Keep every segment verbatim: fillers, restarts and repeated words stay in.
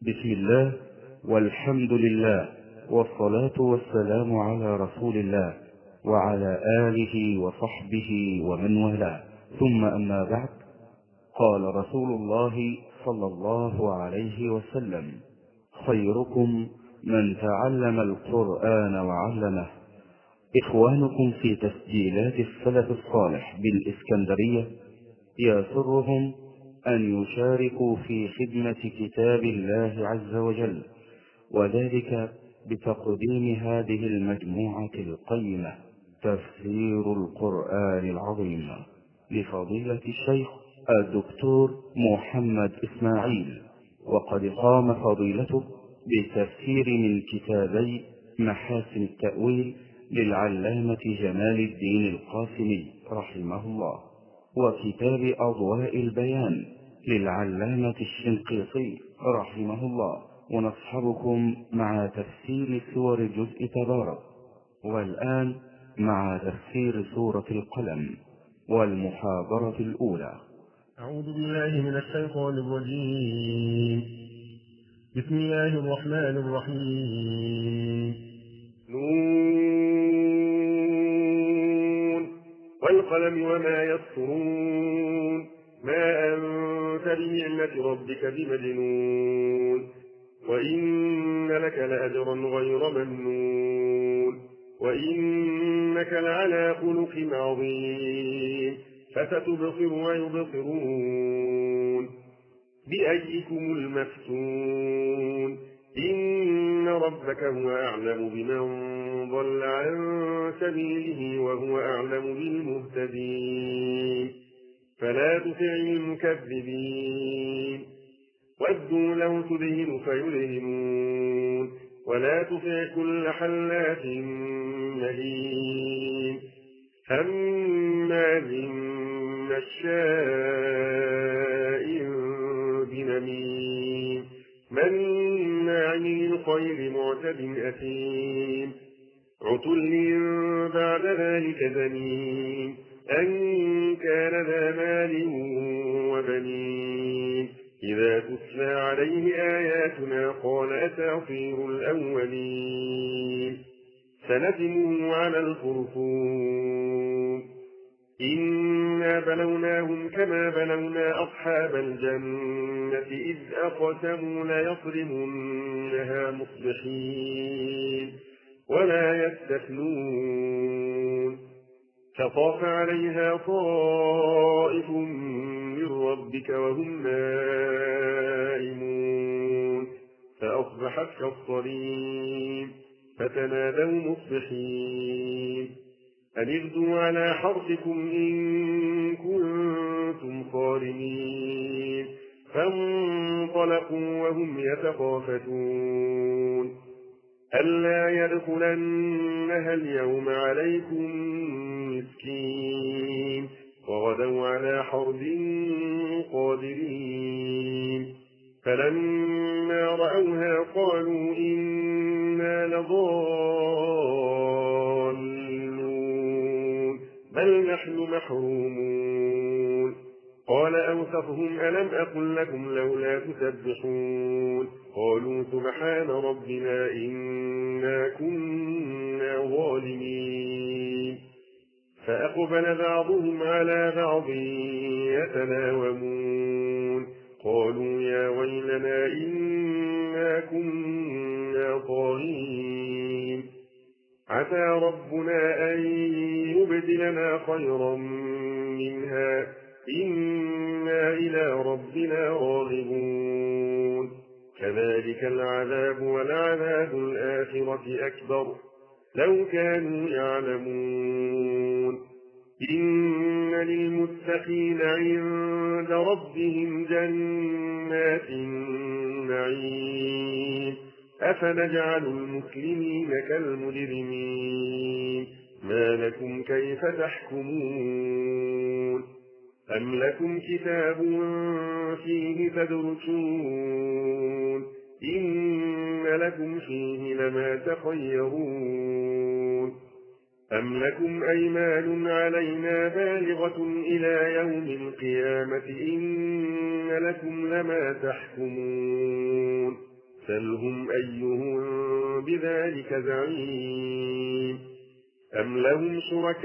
بسم الله والحمد لله والصلاة والسلام على رسول الله وعلى آله وصحبه ومن والاه، ثم أما بعد. قال رسول الله صلى الله عليه وسلم: خيركم من تعلم القرآن وعلمه. إخوانكم في تسجيلات السلف الصالح بالإسكندرية يسرهم أن يشاركوا في خدمة كتاب الله عز وجل، وذلك بتقديم هذه المجموعة القيمة تفسير القرآن العظيم لفضيلة الشيخ الدكتور محمد إسماعيل، وقد قام فضيلته بتفسير من كتابي محاسن التأويل للعلامة جمال الدين القاسمي رحمه الله، وكتاب أضواء البيان للعلامة الشنقيطي رحمه الله. ونصحبكم مع تفسير سور الجزء تبارك، والآن مع تفسير سورة القلم والمحاضرة الأولى. أعوذ بالله من الشيطان الرجيم. بسم الله الرحمن الرحيم. نون والقلم وما يسطرون. ما أنت بنعمة ربك بمجنون، وإن لك لأجرا غير ممنون، وإنك لعلى خلق عظيم. فستبصر ويبصرون بأيكم المفتون. إن ربك هو أعلم بمن ضل عن سبيله وهو أعلم بالمهتدين. فلا تطع المكذبين، ودوا لو تدهن فيدهنون، ولا تطع كل حلاف مهين هماز مشاء بنميم مناع للخير معتد أثيم عتل بعد ذلك زنيم أن كان ذا مال وبنين. إذا تتلى عليه آياتنا قال أساطير الأولين. سنتمه على الخرطوم. إنا بلوناهم كما بلونا أصحاب الجنة إذ أقسموا ليصرمنها مصبحين ولا يستثنون. فطاف عليها طائف من ربك وهم نائمون فأصبحت كالصريم. فتنادوا مصبحين أن اغدوا على حرثكم إن كنتم صارمين. فانطلقوا وهم يتخافتون ألا يدخلنها اليوم عليكم مسكين. وغدوا على حرد قادرين. فلما رأوها قالوا إنا لضالون بل نحن محرومون. قال أوسطهم ألم أقل لكم لولا تسبحون. قالوا سبحان ربنا إنا كنا ظالمين. فأقبل بعضهم على بعض يتلاومون قالوا يا ويلنا إنا كنا طاغين. عسى ربنا أن يبدلنا خيرا منها إنا إلى ربنا راغبون. كذلك العذاب ولعذاب الآخرة أكبر لو كانوا يعلمون. إن للمتقين عند ربهم جنات النعيم. أفنجعل المسلمين كالمجرمين ما لكم كيف تحكمون. أم لكم كتاب فيه تدرسون إن لكم فيه لما تخيرون. أم لكم أيمان علينا بالغة إلى يوم القيامة إن لكم لما تحكمون. سلهم أيهم بذلك زعيم أم لهم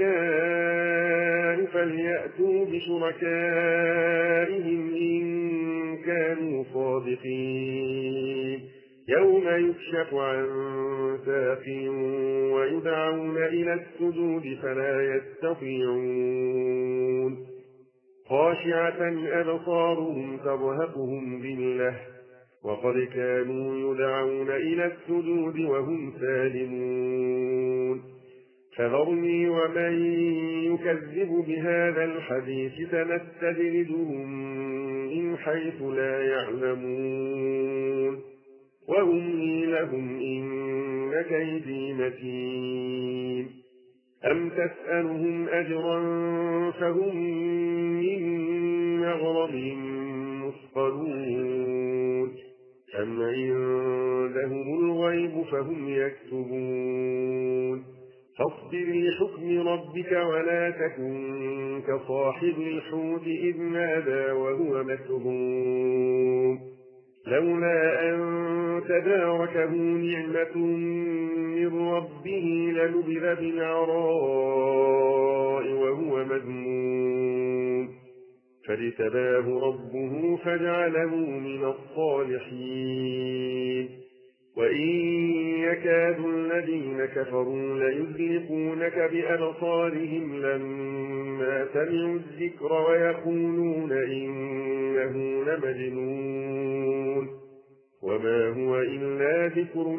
شركاء فليأتوا بشركائهم إن كانوا صادقين يوم يكشف عن ساق ويدعون إلى السجود فلا يستطيعون خاشعة أبصارهم ترهقهم ذلة وقد كانوا يدعون إلى السجود وهم سالمون فذرني ومن يكذب بهذا الحديث سنستدرجهم من حيث لا يعلمون وأملي لهم إن كيدي متين أم تسألهم أجرا فهم من مغرم مثقلون أم عندهم الغيب فهم يكتبون فاصبر لحكم ربك ولا تكن كصاحب الحوت إذ نادى وهو مكظوم لولا أن تداركه نعمة من ربه لنبذ بالعراء وهو مذموم فاجتباه ربه فجعله من الصالحين وإن يكاد الذين كفروا ليزلقونك بأبصارهم لما سمعوا الذكر ويقولون إنه لمجنون وما هو إلا ذكر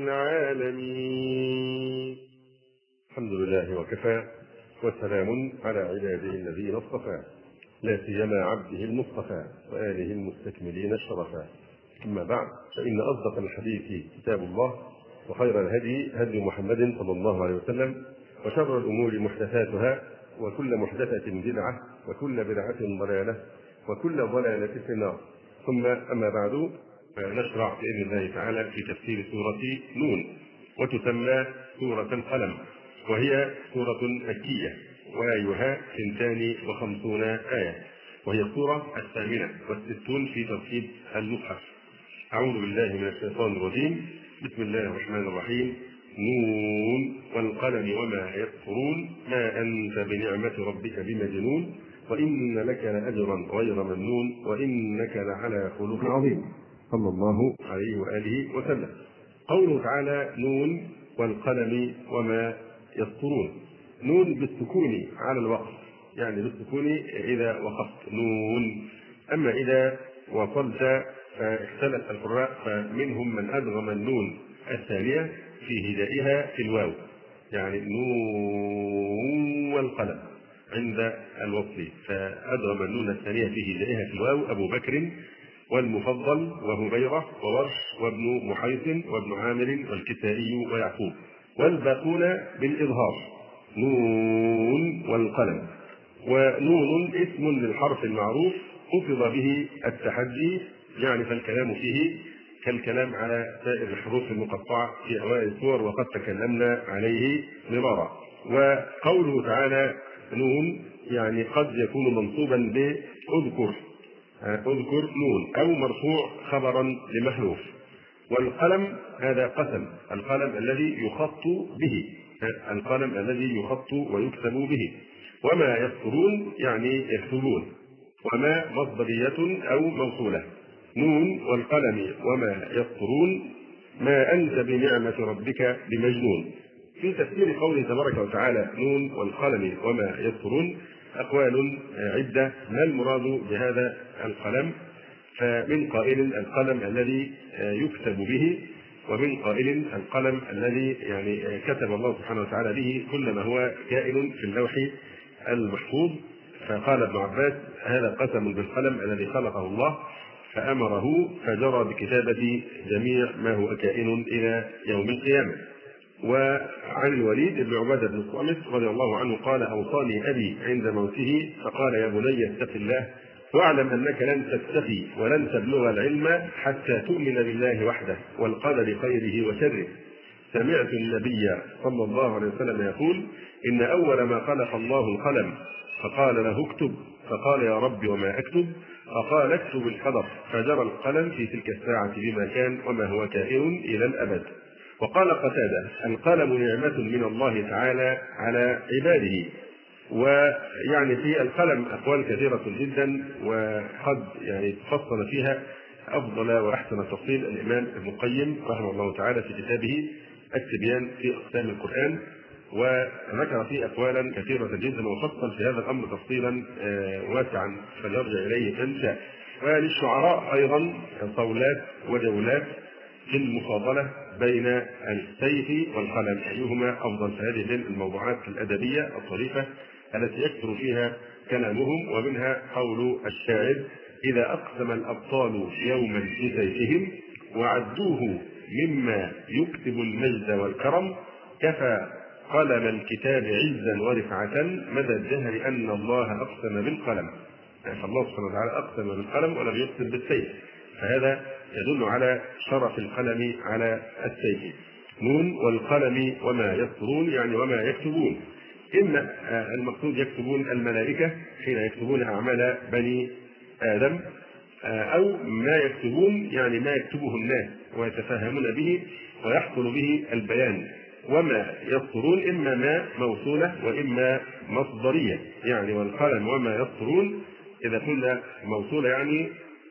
للعالمين. الحمد لله وكفى وسلام على عباده الذين اصطفى لا سيما عبده المصطفى وآله المستكملين الشرفا. أما بعد فإن أصدق الحديث كتاب الله وخير الهدي هدي محمد صلى الله عليه وسلم وشر الأمور محدثاتها وكل محدثة بدعة وكل بدعة ضلالة وكل ضلالة في النار. ثم أما بعد نشرع بإذن الله تعالى في تفسير سورة نون وتسمى سورة القلم وهي سورة مكية وآيها اثنتان وخمسون آية وهي السورة الثامنة والستون في ترتيب المصحف. أعوذ بالله من الشيطان الرجيم. بسم الله الرحمن الرحيم. نون والقلم وما يسطرون ما أنت بنعمة ربك بمجنون وإن لك لأجرا غير ممنون وإنك لعلى خلق عظيم صلى الله عليه وآله وسلم. قوله تعالى نون والقلم وما يسطرون. نون بالسكون على الوقف يعني بالسكون إذا وقفت نون. أما إذا وصلت فاختلف القراء فمنهم من أدغم النون الثانية في هدائها في الواو يعني نون والقلم عند الوصل فأدغم النون الثانية في هدائها في الواو أبو بكر والمفضل وهبيرة وورش وابن محيص وابن عامر والكسائي ويعقوب والباقون بالإظهار نون والقلم. ونون اسم للحرف المعروف خفض به التحدي يعني فالكلام فيه كالكلام على سائر الحروف المقطعة في أوائل السور وقد تكلمنا عليه مرارا. وقوله تعالى نون يعني قد يكون منصوبا بأذكر أذكر نون أو مرفوع خبرا لمحذوف. والقلم هذا قسم القلم الذي يخط به القلم الذي يخط ويكتب به. وما يسطرون يعني يكتبون. وما مصدرية أو موصولة. نون والقلم وما يسطرون ما أنت بنعمة ربك بمجنون. في تفسير قوله تبارك وتعالى نون والقلم وما يسطرون أقوال عدة ما المراد بهذا القلم. فمن قائل القلم الذي يكتب به ومن قائل القلم الذي يعني كتب الله سبحانه وتعالى به كل ما هو كائن في اللوح المحفوظ. فقال ابن عباس هذا قسم بالقلم الذي خلقه الله فأمره فجرى بكتابة جميع ما هو كائن إلى يوم القيامة. وعن الوليد بن عبادة بن الصامت رضي الله عنه قال أوصاني أبي عند موته فقال يا بني اتق الله واعلم أنك لن تستفي ولن تبلغ العلم حتى تؤمن بالله وحده والقدر خيره وشره. سمعت النبي صلى الله عليه وسلم يقول إن أول ما خلق الله القلم فقال له اكتب فقال يا رب وما أكتب فقال اكتب القدر، فجرى القلم في تلك الساعة بما كان وما هو كائن إلى الأبد. وقال قتادة: القلم نعمة من الله تعالى على عباده. ويعني في القلم أقوال كثيرة جدا، وقد يعني تفصل فيها أفضل وأحسن التفصيل الإمام ابن القيم رحمه الله تعالى في كتابه التبيان في أقسام القرآن، وذكر فيه أقوالا كثيرة جدا وفصل في هذا الأمر تفصيلا واسعا فليرجع إليه من شاء. وللشعراء أيضا قولات وجولات في المفاضلة بين السيف والقلم أيهما أفضل، فهذه من الموضوعات الأدبية الطريفة التي يكثر فيها كلامهم. ومنها قول الشاعر: إذا أقسم الأبطال يوما بسيفهم وعدوه مما يكتب المجد والكرم، كفى قلم الكتاب عزا ورفعة مدى الدهر أن الله أقسم بالقلم. يعني الله سبحانه وتعالى أقسم بالقلم ولم يقسم بالسيف، فهذا يدل على شرف القلم على السيف. نون والقلم وما يسطرون، يعني وما يكتبون. إما المقصود يكتبون الملائكة حين يكتبون أعمال بني آدم، أو ما يكتبون يعني ما يكتبه الناس ويتفهمون به ويحصل به البيان. وما يسطرون إما ما موصولة وإما مصدرية، يعني والقلم وما يسطرون إذا قلنا موصولة يعني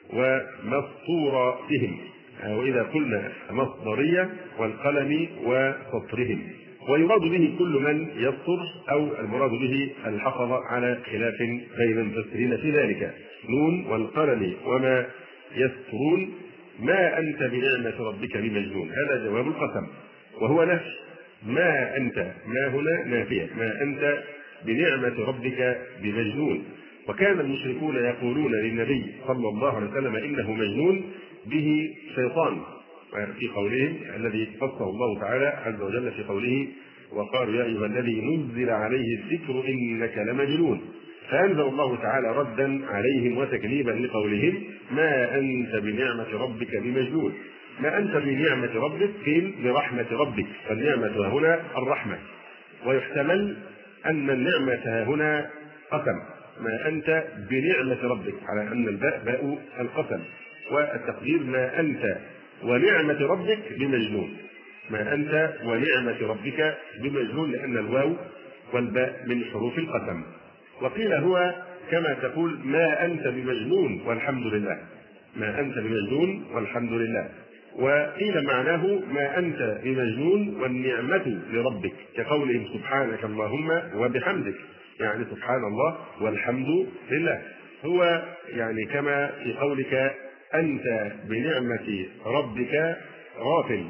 ومسطورة بهم، وإذا قلنا مصدرية والقلم وسطرهم. ويراد به كل من يسطر، أو المراد به الحفظ على خلاف بين المفسرين في ذلك. نون والقلم وما يسطرون ما أنت بنعمة ربك بمجنون، هذا جواب القسم وهو نفي. ما أنت، ما هنا نافية، ما أنت بنعمة ربك بمجنون. وكان المشركون يقولون للنبي صلى الله عليه وسلم إنه مجنون به شيطان، في قولهم الذي خصه الله تعالى عز وجل في قوله: وقالوا يا أيها الذي نزل عليه الذكر إنك لمجنون. فأنزل الله تعالى ردا عليهم وتكذيبا لقولهم: ما أنت بنعمة ربك بمجنون. ما أنت بنعمة ربك قيل برحمة ربك، فالنعمة هنا الرحمة. ويحتمل أن النعمة هنا قسم، ما أنت بنعمة ربك، على أن الباء باء القسم، والتقدير ما أنت ونعمة ربك بمجنون. ما أنت ونعمة ربك بمجنون، لأن الواو والباء من حروف القسم. وقيل هو كما تقول ما أنت بمجنون والحمد لله، ما أنت بمجنون والحمد لله. وقيل معناه ما أنت بمجنون والنعمة لربك، كقولهم سبحانك اللهم وبحمدك، يعني سبحان الله والحمد لله. هو يعني كما في قولك أنت بنعمة ربك غافل،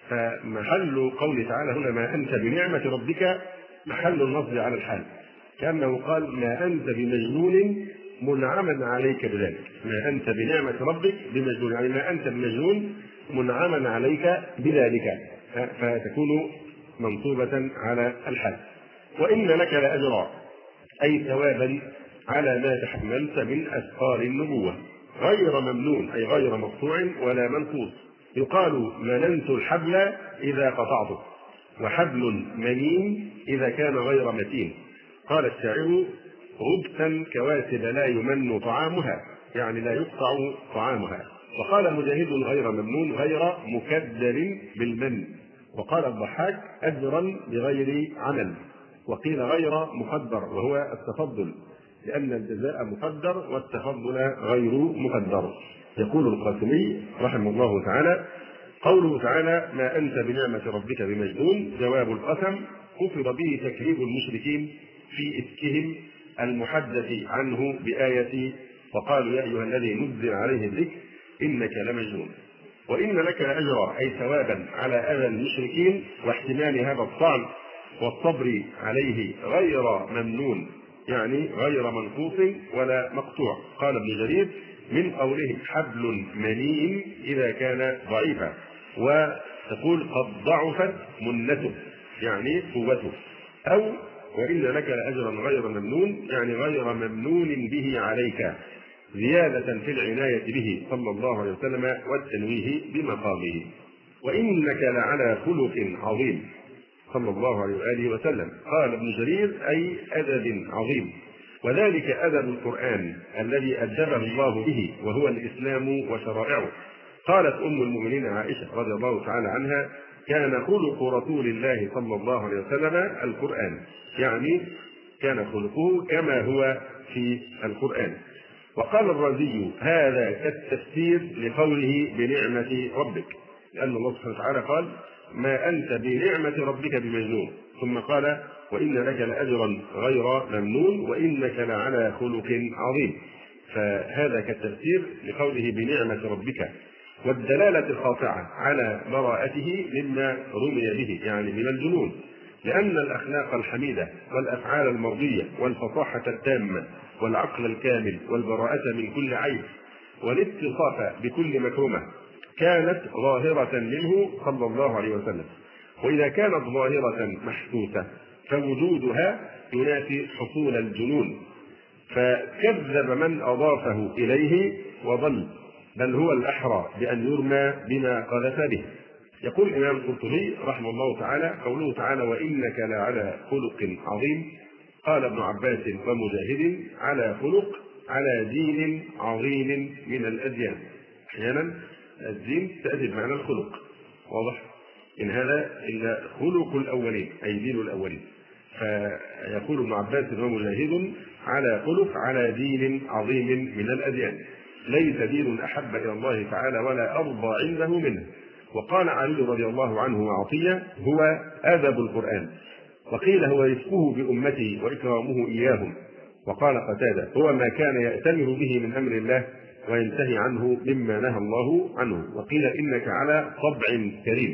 فمحل قول تعالى هنا ما أنت بنعمة ربك محل النصب على الحال، كأنه قال ما أنت بمجنون منعما عليك بذلك. ما أنت بنعمة ربك بمجنون، يعني ما أنت بمجنون منعما عليك بذلك، فتكون منصوبة على الحال. وإن لك لأجرا، أي ثوابا على ما تحملت من أثقال النبوة، غير ممنون أي غير مقطوع ولا منقوص. يقال مننت الحبل إذا قطعته، وحبل منين إذا كان غير متين. قال الشاعر: غبتا كواسب لا يمن طعامها، يعني لا يقطع طعامها. وقال مجاهد: غير ممنون غير مكدر بالمن. وقال الضحاك: أجرا بغير عمل. وقيل غير مقدر، وهو التفضل، لأن الجزاء مقدر والتفضل غير مقدر. يقول القاسمي رحمه الله تعالى: قوله تعالى ما أنت بنعمة ربك بمجنون جواب القسم، قصد به تكذيب المشركين في إفكهم المحدث عنه بآية وقالوا يا أيها الذي نزل عليه الذكر إنك لمجنون. وإن لك لأجرا، أي ثوابا على أذى المشركين واحتمال هذا الطعن والصبر عليه، غير ممنون يعني غير منقوص ولا مقطوع. قال ابن جرير من قولهم حبل منين إذا كان ضعيفا، وتقول قد ضعفت منته يعني قوته. أو وإن لك لأجرا غير ممنون يعني غير ممنون به عليك، زيادة في العناية به صلى الله عليه وسلم والتنويه بمقامه. وإنك لعلى خلق عظيم صلى الله عليه وآله وسلم. قال ابن جرير أي أدب عظيم. وذلك أدب القرآن الذي أدبه الله به وهو الإسلام وشرائعه. قالت أم المؤمنين عائشة رضي الله تعالى عنها: كان خلق رسول الله صلى الله عليه وسلم القرآن، يعني كان خلقه كما هو في القرآن. وقال الرازي: هذا كالتفسير لقوله بنعمة ربك، لأن الله سبحانه وتعالى قال: ما أنت بنعمة ربك بمجنون، ثم قال: وإن لك لأجرا غير ممنون وإنك لعلى خلق عظيم. فهذا كالتفسير لقوله بنعمة ربك، والدلالة القاطعة على براءته مما رمي به، يعني من الجنون، لأن الأخلاق الحميدة والأفعال المرضية والفصاحة التامة والعقل الكامل والبراءة من كل عيب والاتصاف بكل مكرمة كانت ظاهرة منه صلى الله عليه وسلم. وإذا كانت ظاهرة محسوسة فوجودها ينافي حصول الجنون، فكذب من أضافه إليه وضل، بل هو الأحرى بأن يرمى بما قذف به. يقول الإمام القرطبي رحمه الله تعالى: قوله تعالى: وإنك لعلى خلق عظيم، قال ابن عباس ومجاهد: على خلق على دين عظيم من الأديان. أحيانا الدين تأتي بمعنى الخلق، واضح؟ إن هذا إلا خلق الأولين أي دين الأولين. فيقول ابن عباس ومجاهد: على خلق على دين عظيم من الأديان، ليس دين أحب إلى الله تعالى ولا أرضى عنده منه. وقال علي رضي الله عنه وعطية: هو أدب القرآن. وقيل: هو رفقه بأمته وإكرامه إياهم. وقال قتادة: هو ما كان يأتمر به من أمر الله وينتهي عنه مما نهى الله عنه. وقيل: إنك على طبع كريم.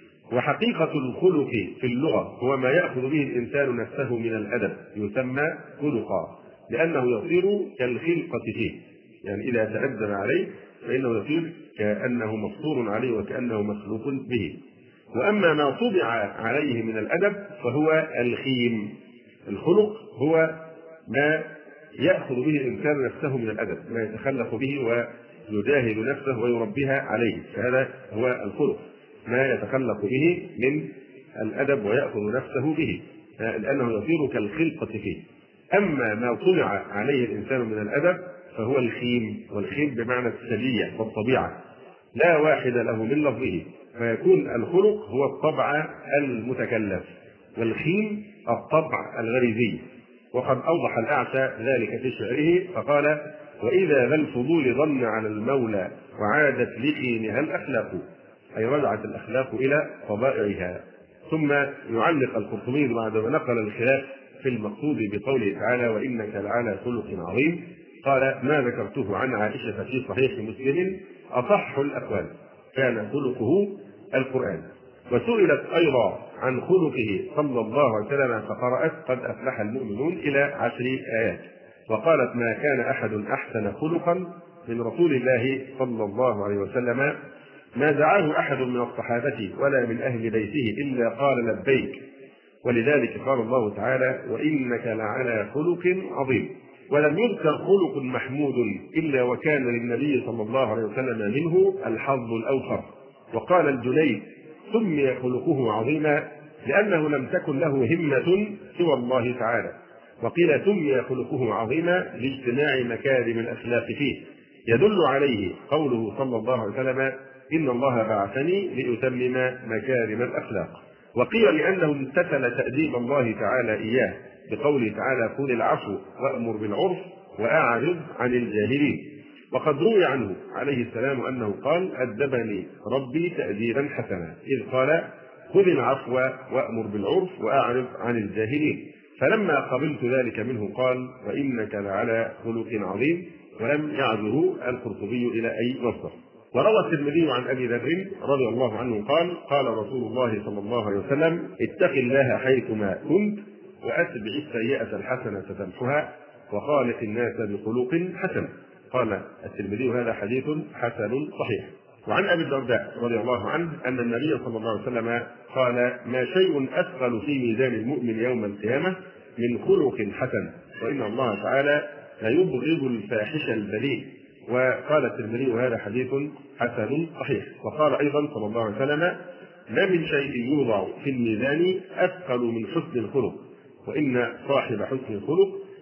وحقيقة الخلق في اللغة هو ما يأخذ به الإنسان نفسه من الأدب، يسمى خلقا، لأنه يصير كالخلقة فيه، يعني إذا تأدب عليه فإنه يصير كأنه مفطور عليه وكأنه مخلوق به. وأما ما طبع عليه من الأدب فهو الخيم. الخلق هو ما يأخذ به الإنسان نفسه من الأدب، ما يتخلق به ويجاهد نفسه ويربيها عليه، فهذا هو الخلق، ما يتخلق به من الأدب ويأخذ نفسه به، لأنه يصير كالخلقة فيه. أما ما طلع عليه الإنسان من الأدب فهو الخيم، والخيم بمعنى السجية والطبيعة، لا واحد له من لفظه، فيكون الخلق هو الطبع المتكلف، والخيم الطبع الغريزي. وقد أوضح الأعشى ذلك في شعره فقال: وإذا ذا الفضول ظن على المولى وعادت لخيمها الأخلاق، أي رجعت الأخلاق إلى طبائعها. ثم يعلق القرطبي بعد ما نقل الخلاف في المقصود بقوله تعالى: وإنك لعلى خلق عظيم، قال: ما ذكرته عن عائشة في صحيح مسلم أصح الأقوال، كان خلقه القرآن. وسئلت أيضا عن خلقه صلى الله عليه وسلم فقرأت: قد أفلح المؤمنون إلى عشر آيات. وقالت: ما كان أحد أحسن خلقا من رسول الله صلى الله عليه وسلم، ما دعاه أحد من الصحابة ولا من أهل بيته إلا قال لبيك. ولذلك قال الله تعالى: وإنك لعلى خلق عظيم. ولم يذكر خلق محمود إلا وكان للنبي صلى الله عليه وسلم منه الحظ الأوفر. وقال الجنيد: سمي خلقه عظيما لأنه لم تكن له همة سوى الله تعالى. وقيل: سمي خلقه عظيما لاجتماع مكارم الأخلاق فيه، يدل عليه قوله صلى الله عليه وسلم: إن الله بعثني لأتمم مكارم الأخلاق. وقيل: لأنه امتثل تأديب الله تعالى إياه بقوله تعالى: خذ العفو وأمر بالعرف وأعرض عن الجاهلين. وقد روي عنه عليه السلام أنه قال: أدبني ربي تأديبا حسنا، إذ قال: خذ العفو وأمر بالعرف وأعرض عن الجاهلين. فلما قبلت ذلك منه قال: وإنك لعلى خلق عظيم، ولم يعزه القرطبي إلى أي مصدر. وروى الترمذي عن أبي ذر رضي الله عنه قال: قال رسول الله صلى الله عليه وسلم: اتق الله حيثما كنت وأتبع السيئة الحسنة تمحها وخالق الناس بخلق حسن. قال الترمذي: هذا حديث حسن صحيح. وعن أبي الدرداء رضي الله عنه أن النبي صلى الله عليه وسلم قال: ما شيء أثقل في ميزان المؤمن يوم القيامة من خلق حسن، وإن الله تعالى ليبغض الفاحش البذيء. وقال الترمذي: هذا حديث حسن صحيح. وقال أيضا صلى الله عليه وسلم: ما من شيء يوضع في الميزان أثقل من حسن الخلق، وإن صاحب حسن الخلق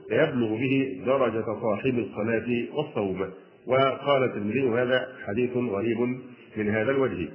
يبلغ به درجة صاحب الصلاة والصوم. وقال الترمذي هذا حديث غريب من هذا الوجه.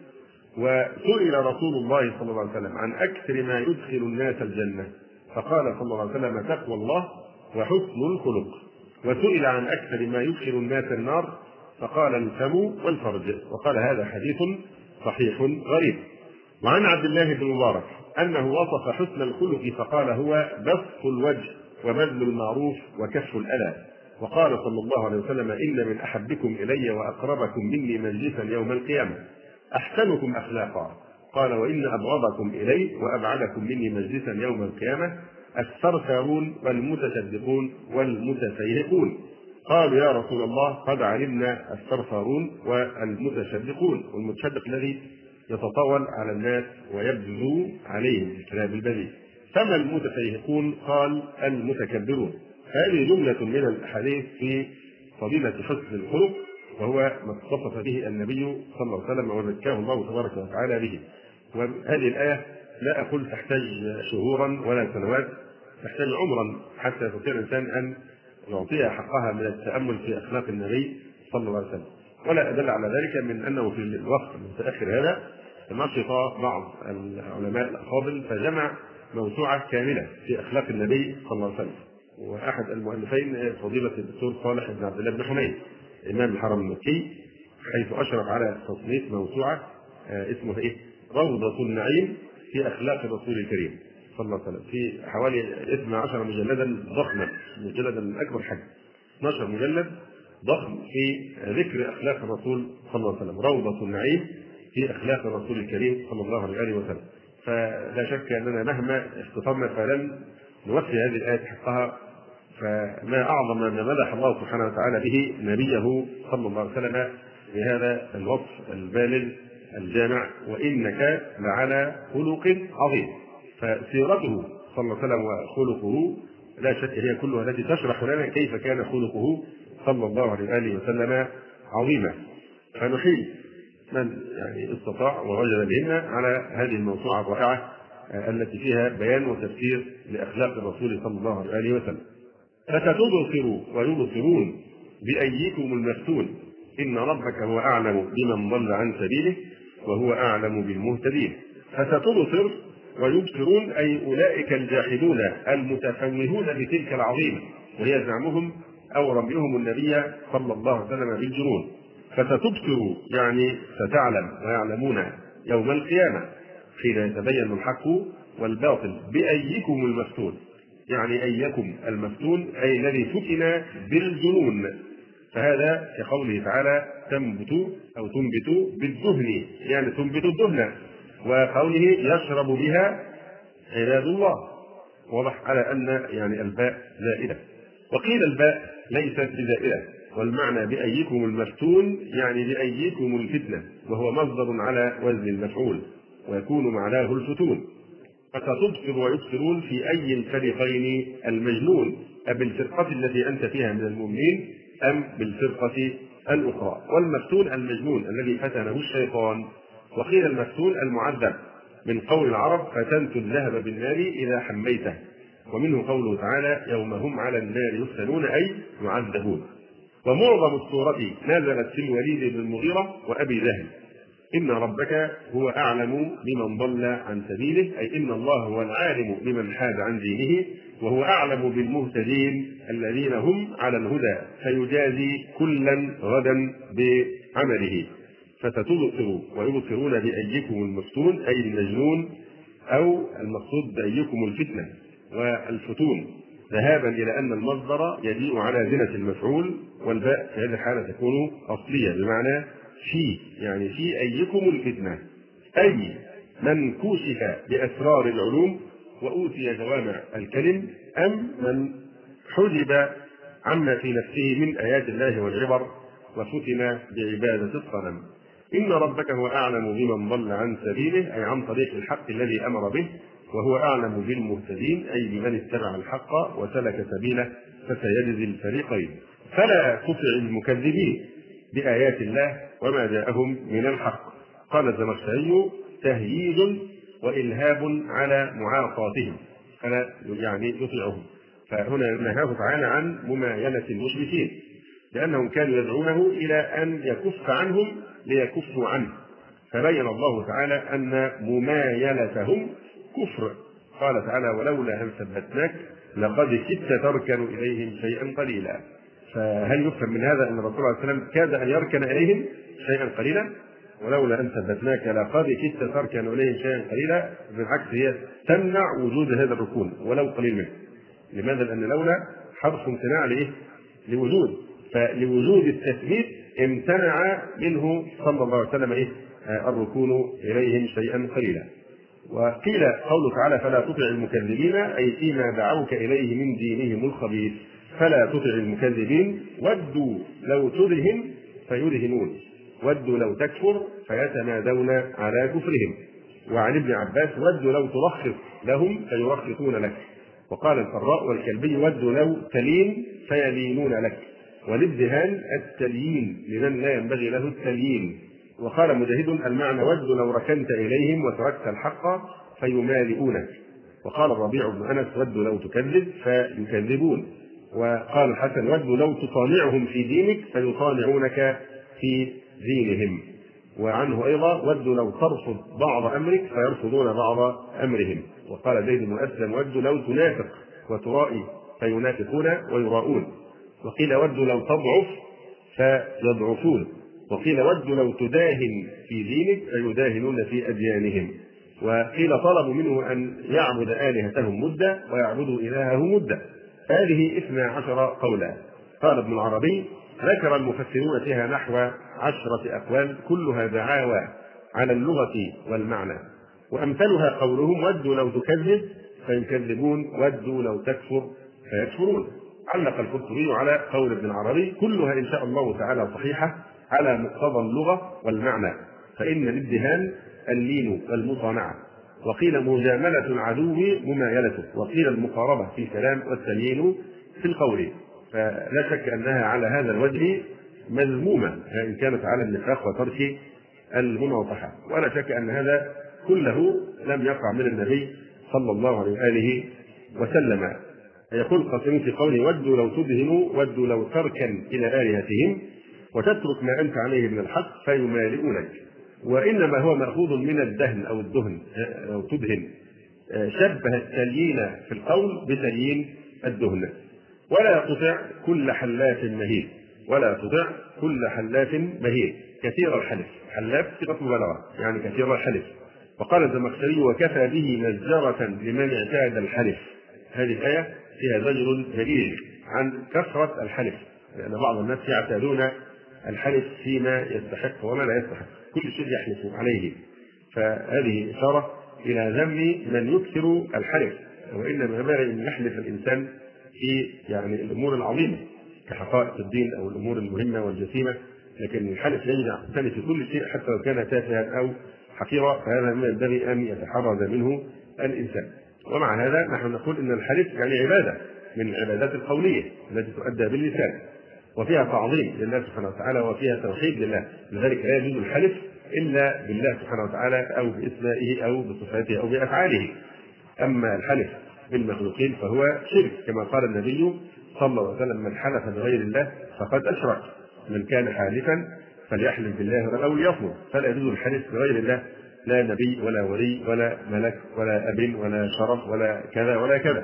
وسئل رسول الله صلى الله عليه وسلم عن أكثر ما يدخل الناس الجنة، فقال صلى الله عليه وسلم تقوى الله وحسن الخلق. وسئل عن أكثر ما يدخل الناس النار، فقال الفم والفرج. وقال هذا حديث صحيح غريب. وعن عبد الله بن مبارك أنه وصف حسن الخلق فقال هو بسط الوجه وبذل المعروف وكف الأذى. وقال صلى الله عليه وسلم إن من أحبكم إلي وأقربكم مني مجلسا يوم القيامة أحسنكم أخلاقا. قال وإن أبغضكم إلي وأبعدكم مني مجلسا يوم القيامة الثرثارون والمتشدقون والمتفيهقون. قالوا يا رسول الله قد علمنا الثرثارون والمتشدقون، والمتشدق الذي يتطاول على الناس ويبذل عليهم الكلام البذيء. فما المتفيهقون؟ قال المتكبرون. هذه جملة من الأحاديث في فضيلة حسن الخلق، وهو ما اتصف به النبي صلى الله عليه وسلم وزكاه الله تبارك وتعالى به. وهذه الآية لا أقول تحتاج شهورا ولا سنوات، تحتاج عمرا حتى يستطيع الإنسان أن يعطيها حقها من التأمل في أخلاق النبي صلى الله عليه وسلم. ولا أدل على ذلك من أنه في الوقت المتأخر هذا نشط بعض العلماء الأفاضل فجمع موسوعة كاملة في أخلاق النبي صلى الله عليه وسلم. وأحد المؤلفين فضيلة الدكتور صالح بن عبد الله بن حميد إمام الحرم المكي، حيث أشرف على تصنيف موسوعة اسمها إيه؟ روضة النعيم في أخلاق الرسول الكريم صلى الله عليه وسلم، في حوالي اثنا عشر مجلدا ضخما، مجلدا من أكبر حجم، اثنا عشر مجلد ضخم في ذكر أخلاق الرسول صلى الله عليه وسلم، روضة النعيم في أخلاق الرسول الكريم صلى الله عليه وسلم. فلا شك أننا مهما اختصرنا فلن نوفي هذه الآية حقها. فما أعظم ما مدح الله سبحانه وتعالى به نبيه صلى الله عليه وسلم بهذا الوصف البالغ الجامع، وإنك لعلى خلق عظيم. فسيرته صلى الله عليه وسلم وخلقه لا شك هي كلها التي تشرح لنا كيف كان خلقه صلى الله عليه وسلم عظيما. فنحيل من يعني استطاع ووجد بهن على هذه الموسوعة الرائعة التي فيها بيان وتفسير لأخلاق الرسول صلى الله عليه وسلم. فستبصروا ويبصرون بأيكم المفتون إن ربك هو أعلم بمن ضل عن سبيله وهو أعلم بالمهتدين. فستبصر ويبصرون أي أولئك الجاحدون المتفوهون بتلك العظيمة، وهي زعمهم أو رميهم النبي صلى الله عليه وسلم بالجنون. فستبصر يعني ستعلم ويعلمون يوم القيامة حين يتبين الحق والباطل بأيكم المفتون، يعني أيكم المفتون أي الذي فتن بالجنون. فهذا كقوله تعالى تنبت أو تنبت بالدهن، يعني تنبت الدهن، وقوله يشرب بها عباد الله، واضح على أن يعني الباء زائدة. وقيل الباء ليست بزائدة، والمعنى بأيكم المفتون يعني بأيكم الفتنة، وهو مصدر على وزن المفعول ويكون معناه الفتون. فتبصر ويبصرون في أي الفريقين المجنون، أبالفرقة التي أنت فيها من المؤمنين أم بالفرقة الأخرى. والمفتون المجنون الذي فتنه الشيطان. وقيل المفتون المعذب من قول العرب فتنت الذهب بالنار إذا حميته، ومنه قوله تعالى يوم هم على النار يفتنون أي يعذبون. ومعظم السورة نزلت في الوليد بن المغيرة وأبي جهل. إن ربك هو أعلم بمن ضل عن سبيله، أي إن الله هو العالم بمن حاد عن دينه، وهو أعلم بالمهتدين الذين هم على الهدى، فيجازي كلا غدا بعمله. فستبصروا ويبصرون بأيكم المفتون أي المجنون، أو المقصود بأيكم الفتنة والفتون، ذهابا إلى أن المصدر يجيء على زنة المفعول، والباء في هذه الحالة تكون أصلية بمعنى في، يعني في أيكم الفتنة، أي من كوشف بأسرار العلوم وأوتي جوامع الكلم، أم من حجب عما في نفسه من آيات الله والعبر وفتن بعبادة الصنم. إن ربك هو أعلم بمن ضل عن سبيله أي عن طريق الحق الذي أمر به، وهو أعلم بالمهتدين أي بمن اتبع الحق وسلك سبيله، فسيجزي الفريقين. فلا تطع المكذبين بآيات الله وما جاءهم من الحق. قال الزمخشري تهييج وإلهاب على معاصاتهم، فلا يعني يطيعهم. فهنا نهاه تعالى عن ممايلة المشركين، لأنهم كانوا يدعونه إلى أن يكف عنهم ليكفوا عنه، فبين الله تعالى أن ممايلتهم كفر. قال تعالى: ولولا أن ثبتناك لقد كدت تركن إليهم شيئا قليلا. فهل يفهم من هذا أن الرسول صلى الله عليه وسلم كاد أن يركن إليهم شيئا قليلا؟ ولولا أن ثبتناك لقد كدت تركن إليهم شيئا قليلا، بالعكس هي تمنع وجود هذا الركون ولو قليل منه. لماذا؟ لأن لولا حرف امتناع لإيه؟ لوجود، فلوجود التثبيت امتنع منه صلى الله عليه وسلم إيه؟ الركون إليهم شيئا قليلا. وقيل قوله تعالى: فلا تطع المكذبين، أي فيما دعوك إليه من دينهم الخبيث. فلا تطع المكذبين، ودوا لو تدهن فيدهنون، ودوا لو تكفر فيتمادون على كفرهم. وعن ابن عباس: ودوا لو ترخص لهم فيرخصون لك. وقال الفراء والكلبي: ودوا لو تلين فيلينون لك. والابدهان التليين لمن لا ينبغي له التليين. وقال مجاهد: المعنى ودوا لو ركنت إليهم وتركت الحق فيمالئونك. وقال الربيع بن أنس: ودوا لو تكذب فيكذبون. وقال الحسن: ودوا لو تصانعهم في دينك فيصانعونك في دينهم. وعنه أيضا: ودوا لو ترفض بعض أمرك فيرفضون بعض أمرهم. وقال زيد بن أسلم: ودوا لو تنافق وترائي فينافقون ويراؤون. وقيل: ودوا لو تضعف فيضعفون. وقيل: ودوا لو تداهن في دينك فيداهنون في أديانهم. وقيل: طلبوا منه أن يعبد آلهتهم مدة ويعبدوا إلهه مدة. هذه اثنا عشر قولا. قال ابن العربي: ذكر المفسرون فيها نحو عشرة أقوال كلها دعاوى على اللغة والمعنى، وأمثلها قولهم: ودوا لو تكذب فيكذبون، ودوا لو تكفر فيكفرون. علق القرطبي على قول ابن العربي: كلها إن شاء الله تعالى صحيحة على مقتضى اللغة والمعنى، فإن الادهان اللين والمصانعة. وقيل: مجاملة العدو ممايلته. وقيل: المقاربة في الكلام والتليين في القول. فلا شك أنها على هذا الوجه مذمومة إن كانت على النفاق وترك المناصحة، ولا شك أن هذا كله لم يقع من النبي صلى الله عليه وآله وسلم. يقول القاسمي في قوله: ودوا لو تدهنوا، ودوا لو تركن إلى آلهتهم وتترك ما أنت عليه من الحق فيمالئونك. وإنما هو مأخوذ من الدهن أو الدهن أو تدهن، شبه التليين في القول بتليين الدهن. ولا تطع كل حلاف مهين، ولا تطع كل حلاف مهين كثير الحلف. حلاف صيغة مبالغة يعني كثير الحلف. وقال الزمخشري: وكفى به مزجرة لمن اعتاد الحلف. هذه الآية فيها زجر جليل عن كثرة الحلف، لأن بعض الناس يعتادون الحلف فيما يستحق وما لا يستحق، كل شيء يحلف عليه. فهذه إشارة إلى ذم من يكثر الحلف، وإنما ينبغي أن يحلف الإنسان في يعني الأمور العظيمة كحقائق الدين أو الأمور المهمة والجسيمة، لكن الحلف يجب أن في كل شيء حتى لو كان تافها أو حقيرا، فهذا ما ينبغي أن يتحرز منه الإنسان. ومع هذا نحن نقول إن الحلف يعني عبادة من العبادات القولية التي تؤدى باللسان، وفيها تعظيم لله سبحانه وتعالى وفيها توحيد لله، لذلك لا يجوز الحلف إلا بالله سبحانه وتعالى أو بأسمائه أو بصفاته أو بأفعاله. أما الحلف بالمخلوقين فهو شرك، كما قال النبي صلى الله عليه وسلم: من حلف بغير الله فقد أشرك. من كان حالفا فليحلف بالله أو ليصمت. فلا يجوز الحلف بغير الله، لا نبي ولا ولي ولا ملك ولا أب ولا شرف ولا كذا ولا كذا.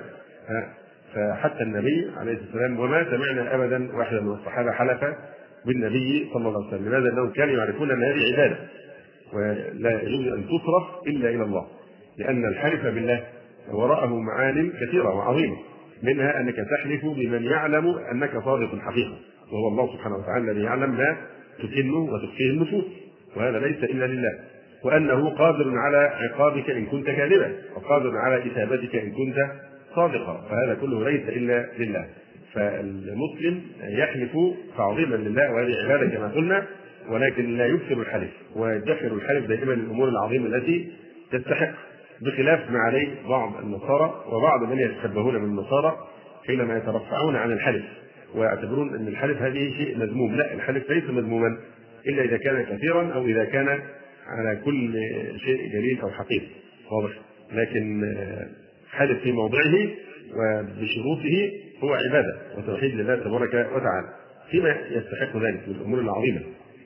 فحتى النبي عليه الصلاة والسلام وما سمعنا أبدا واحدا من الصحابة حلف بالنبي صلى الله عليه وسلم. لماذا؟ أنهم كانوا يعرفون أن هذه عبادة ولا يجوز أن تصرف إلا إلى الله، لأن الحلف بالله وراءه معان كثيرة وعظيمة، منها أنك تحلف بمن يعلم أنك صادق حقيقة، وهو الله سبحانه وتعالى الذي يعلم ما تكنه وتخفيه النفوس، وهذا ليس إلا لله. وأنه قادر على عقابك إن كنت كاذبا، وقادر على إثابتك إن كنت صادقا، فهذا كله ليس إلا لله. فالمسلم يحلف تعظيما لله، وهذه عبادة كما قلنا، ولكن لا يكثر الحلف، ويدخر الحلف دائما للأمور العظيمة التي تستحق، بخلاف ما عليه بعض النصارى وبعض من يتشبهون من النصارى حينما يترفعون عن الحلف ويعتبرون أن الحلف هذه شيء مذموم. لا، الحلف ليس مذموما إلا إذا كان كثيرا أو إذا كان على كل شيء جليل أو حقيقي واضح، لكن حلف في موضعه وبشروطه هو عبادة وتوحيد لله تبارك وتعالى فيما يستحق ذلك من الأمور العظيمة.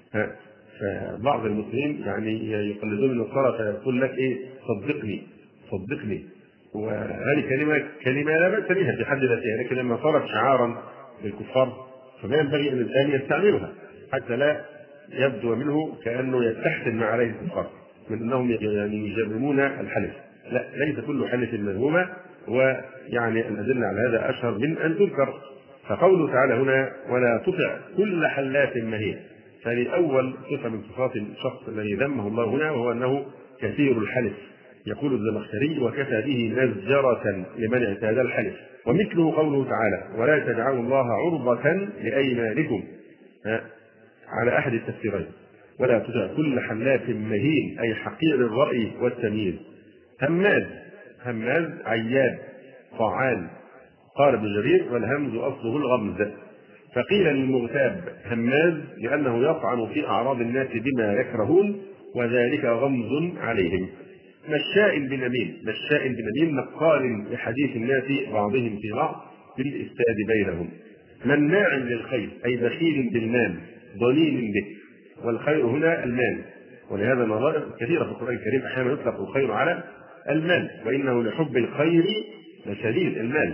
فبعض المسلمين يعني يقلدون النصارى فيقول لك إيه صدقني صدقني، وهذه كلمة كلمة لا بأس بها في حد ذاتها، لكن لما صارت شعارا للكفار فما ينبغي أن الإنسان يستعملها حتى لا يبدو منه كأنه يستحسن ما عليه الكفار من أنهم يعني يجرمون الحلف. لا، ليس كل حلف مذمومة، ويعني الأدلة على هذا أشهر من أن تذكر. فقوله تعالى هنا ولا تطع كل حلاف مهين، فهذه أول صفة من صفات الشخص الذي ذمه الله هنا، وهو أنه كثير الحلف. يقول الزمخشري وكفى به مزجرة لمن اعتاد الحلف. ومثله قوله تعالى ولا تجعلوا الله عرضة لأيمانكم على أحد التفسيرين. ولا تطع كل حلاف مهين أي حقير الرأي والتمييز. هماز هماز عياد فعال. قال ابن جرير والهمز أصله الغمز. فقيل للمغتاب هماز لأنه يطعن في أعراض الناس بما يكرهون وذلك غمز عليهم. مشاء بنميم مشاء بنميم نقال لحديث الناس بعضهم في بعض بالإفساد بينهم. مناع للخير أي بخيل بالمال ضليل به، والخير هنا المال، ولهذا نظائر كثيرة في القرآن الكريم أحيانا يطلق الخير على المال، وإنه لحب الخير لشديد المال.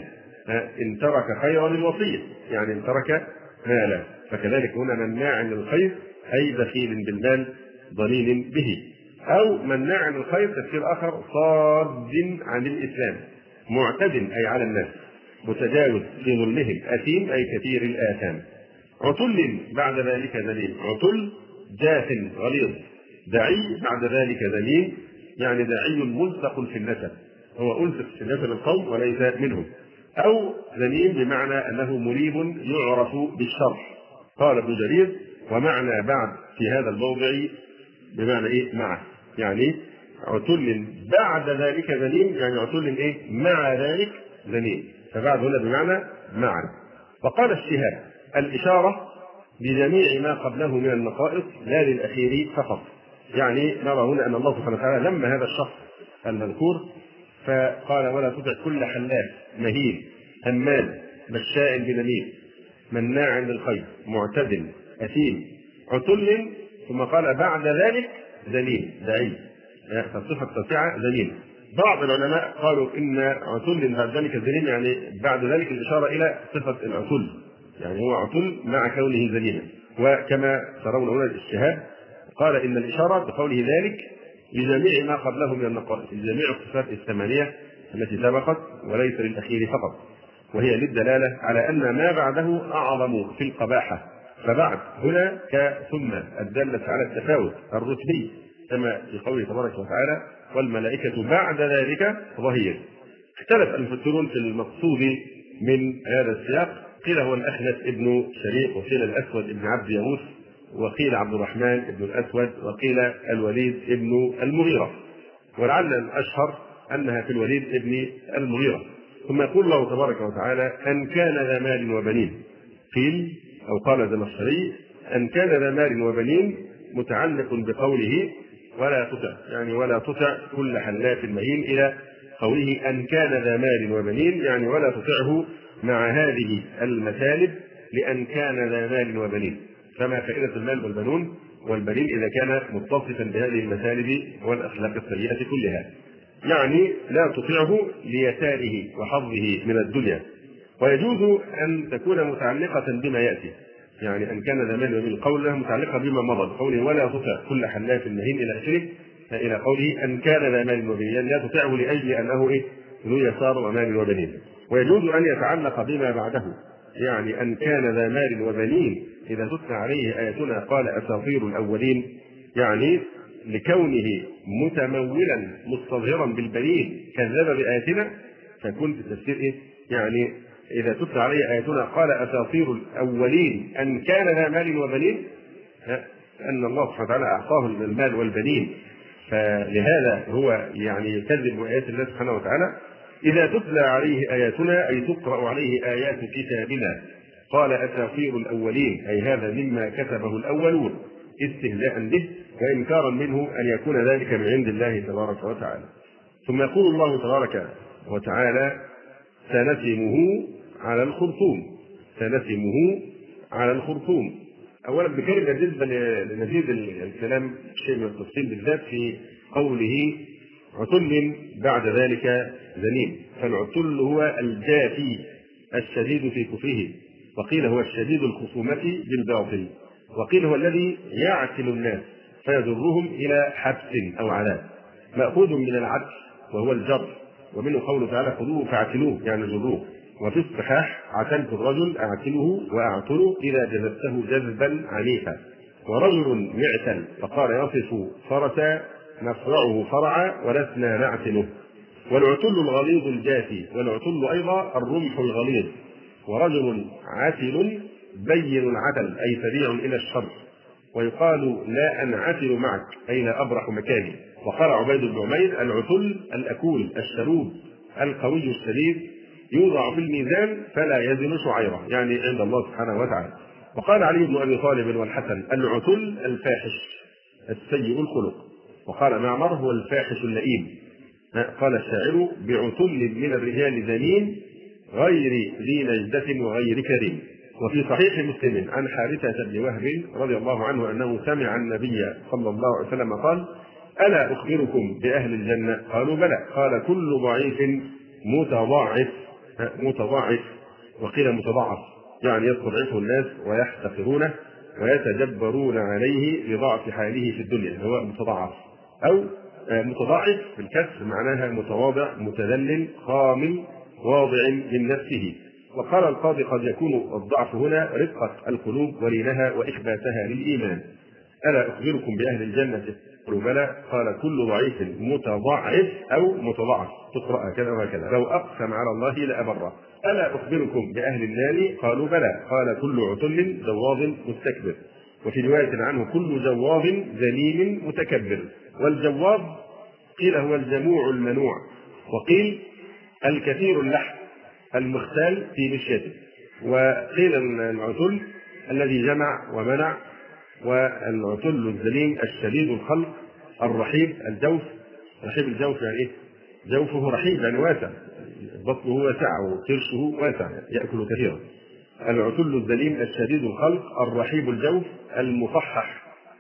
إن ترك خيرا للوصية يعني إن ترك مالا، فكذلك هنا مناع للخير أي بخيل بالمال ضليل به. أو مناع للخير تفسير آخر صاد عن الإسلام معتد أي على الناس متجاوز في ظلمهم أثيم أي كثير الآثام. عتل بعد ذلك ذليل عتل جاف غليظ. دعي بعد ذلك ذليل يعني داعي ملصق في النسب، هو ألصق في نسب القوم وليس منهم. أو ذليل بمعنى أنه مريب يعرف بالشر. قال ابن جرير ومعنى بعد في هذا الموضع بمعنى إيه معه، يعني عتل بعد ذلك ذليل يعني عتل إيه مع ذلك ذليل، فبعد هنا بمعنى معا. وقال الشهاب الإشارة بجميع ما قبله من النقائص لا للأخير فقط. يعني نرى هنا أن الله سبحانه وتعالى لما هذا الشخص المذكور فقال ولا تطع كل حلاف مهين هماز مشاء بنميم مناع للخير معتد أثيم عتل، ثم قال بعد ذلك ذليل دعي فالصفة التاسعة ذليل. بعض العلماء قالوا إن عتل بعد ذلك ذليل يعني بعد ذلك الإشارة إلى صفة العتل، يعني هو عتل مع كونه ذليلا. وكما ترون هنا الشهاب قال إن الإشارة بقوله ذلك لجميع ما قبله من النقائص، لجميع الصفات الثمانية التي سبقت وليس للأخير فقط، وهي للدلالة على أن ما بعده أعظم في القباحة. فبعد هنا كثم الدالة على التفاوت الرتبي كما في قوله تبارك وتعالى والملائكة بعد ذلك ظهير. اختلف المفسرون في المقصود من هذا السياق، قيل هو الأخنس ابن شريق، وقيل الأسود ابن عبد يغوث، وقيل عبد الرحمن ابن الأسود، وقيل الوليد ابن المغيرة، ولعل الأشهر أنها في الوليد ابن المغيرة. ثم يقول الله تبارك وتعالى أن كان ذا مال وبنين. قيل أو قال الزمخشري أن كان ذا مال وبنين متعلق بقوله ولا تطع، يعني ولا تطع كل حلاف مهين، إلى قوله أن كان ذا مال وبنين يعني ولا تطعه مع هذه المثالب لأن كان ذا مال وبنين. فما فائدة المال والبنون والبنين إذا كان متصفا بهذه المثالب والأخلاق السيئة كلها؟ يعني لا تطيعه ليساره وحظه من الدنيا. ويجوز أن تكون متعلقة بما يأتي، يعني أن كان ذا مال وبنين قولها متعلقة بما مضى، قوله ولا تطع كل حلاف مهين إلى آخره، إلى قوله أن كان ذا مال وبنين لا تطيعه لأجل أنه إيه ذو يسار ومال وبنين. ويجوز أن يتعلق بما بعده، يعني أن كان ذا مال وبنين إذا تتلى عليه آياتنا قال أساطير الأولين، يعني لكونه متمولا مستظهرا بالبنين كذب بآياتنا، فيكون في التفسير إيه؟ يعني إذا تتلى عليه آياتنا قال أساطير الأولين أن كان ذا مال وبنين، أن الله سبحانه وتعالى أعطاه المال والبنين، فلهذا هو يعني يكذب بآيات الله سبحانه وتعالى. إذا تتلى عليه آياتنا أي تقرأ عليه آيات كتابنا قال أساطير الأولين أي هذا مما كتبه الأولون استهزاء به وإنكارا منه أن يكون ذلك من عند الله تبارك وتعالى. ثم يقول الله تبارك وتعالى سنسمه على الخرطوم، سنسمه على الخرطوم. أولا بكلمة بالنسبة لنزيد الكلام شيء من التفصيل بالذات في قوله عتل بعد ذلك زنيم. فالعتل هو الجافي الشديد في كفره، وقيل هو الشديد الخصومة بالباطل، وقيل هو الذي يعتل الناس فيجرهم إلى حبس أو عذاب، مأخوذ من العتل وهو الجر، ومنه قوله تعالى خذوه فاعتلوه يعني جروه. وفي الصحاح عتلت الرجل أعتله وأعتله إذا جذبته جذبا عنيفا. ورجل معتل فقال يصف فرسا نفرعه فرعا ولسنا نعتله. والعتل الغليظ الجافي، والعتل أيضا الرمح الغليظ. ورجل عتل بين العتل أي سريع إلى الشر. ويقال لا أنعتل معك أي لا أبرح مكاني. وقال عبيد بن عمير العتل الأكول الشروب القوي الشديد يوضع في الميزان فلا يزن شعيرة، يعني عند الله سبحانه وتعالى. وقال علي بن أبي طالب والحسن العتل الفاحش السيء الخلق. وقال معمر هو الفاحش اللئيم. قال الشاعر بعتل من الرجال ذنين غير ذي نجدة وغير كريم. وفي صحيح مسلم عن حارثة بن وهب رضي الله عنه أنه سمع النبي صلى الله عليه وسلم قال ألا أخبركم بأهل الجنة؟ قالوا بلى. قال كل ضعيف متضاعف، متضاعف وقيل متضاعف، يعني يستضعفه الناس ويحتقرونه ويتجبرون عليه لضعف حاله في الدنيا، هو متضاعف. أو متضاعف بالكسر معناها متواضع متذلل خامل واضع من نفسه. وقال القاضي قد يكون الضعف هنا رقة القلوب ولينها وإخباتها للإيمان. ألا أخبركم بأهل الجنة؟ قالوا بلى. قال كل ضعيف متضاعف أو متضاعف، تقرأ كذا وكذا، لو أقسم على الله لأبره. ألا أخبركم بأهل النار؟ قالوا بلى. قال كل عتل جواظ مستكبر. وفي رواية عنه كل جواظ ذليل متكبر. والجواظ قيل هو الجموع المنوع، وقيل الكثير اللحم المختال في مشيته. وقيل العتل الذي جمع ومنع. والعتل الذليل الشديد الخلق الرحيب الجوف. رحيب الجوف يعني ايه؟ جوفه رحيب يعني واسع، بطنه واسع وكرشه واسع يأكل كثيرا. العتل الذليل الشديد الخلق الرحيب الجوف المصحح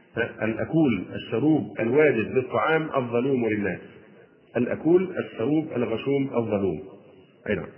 الأكول الشروب الواجد للطعام الظلوم للناس. الأكول الشروب الغشوم الظلوم. أي نعم.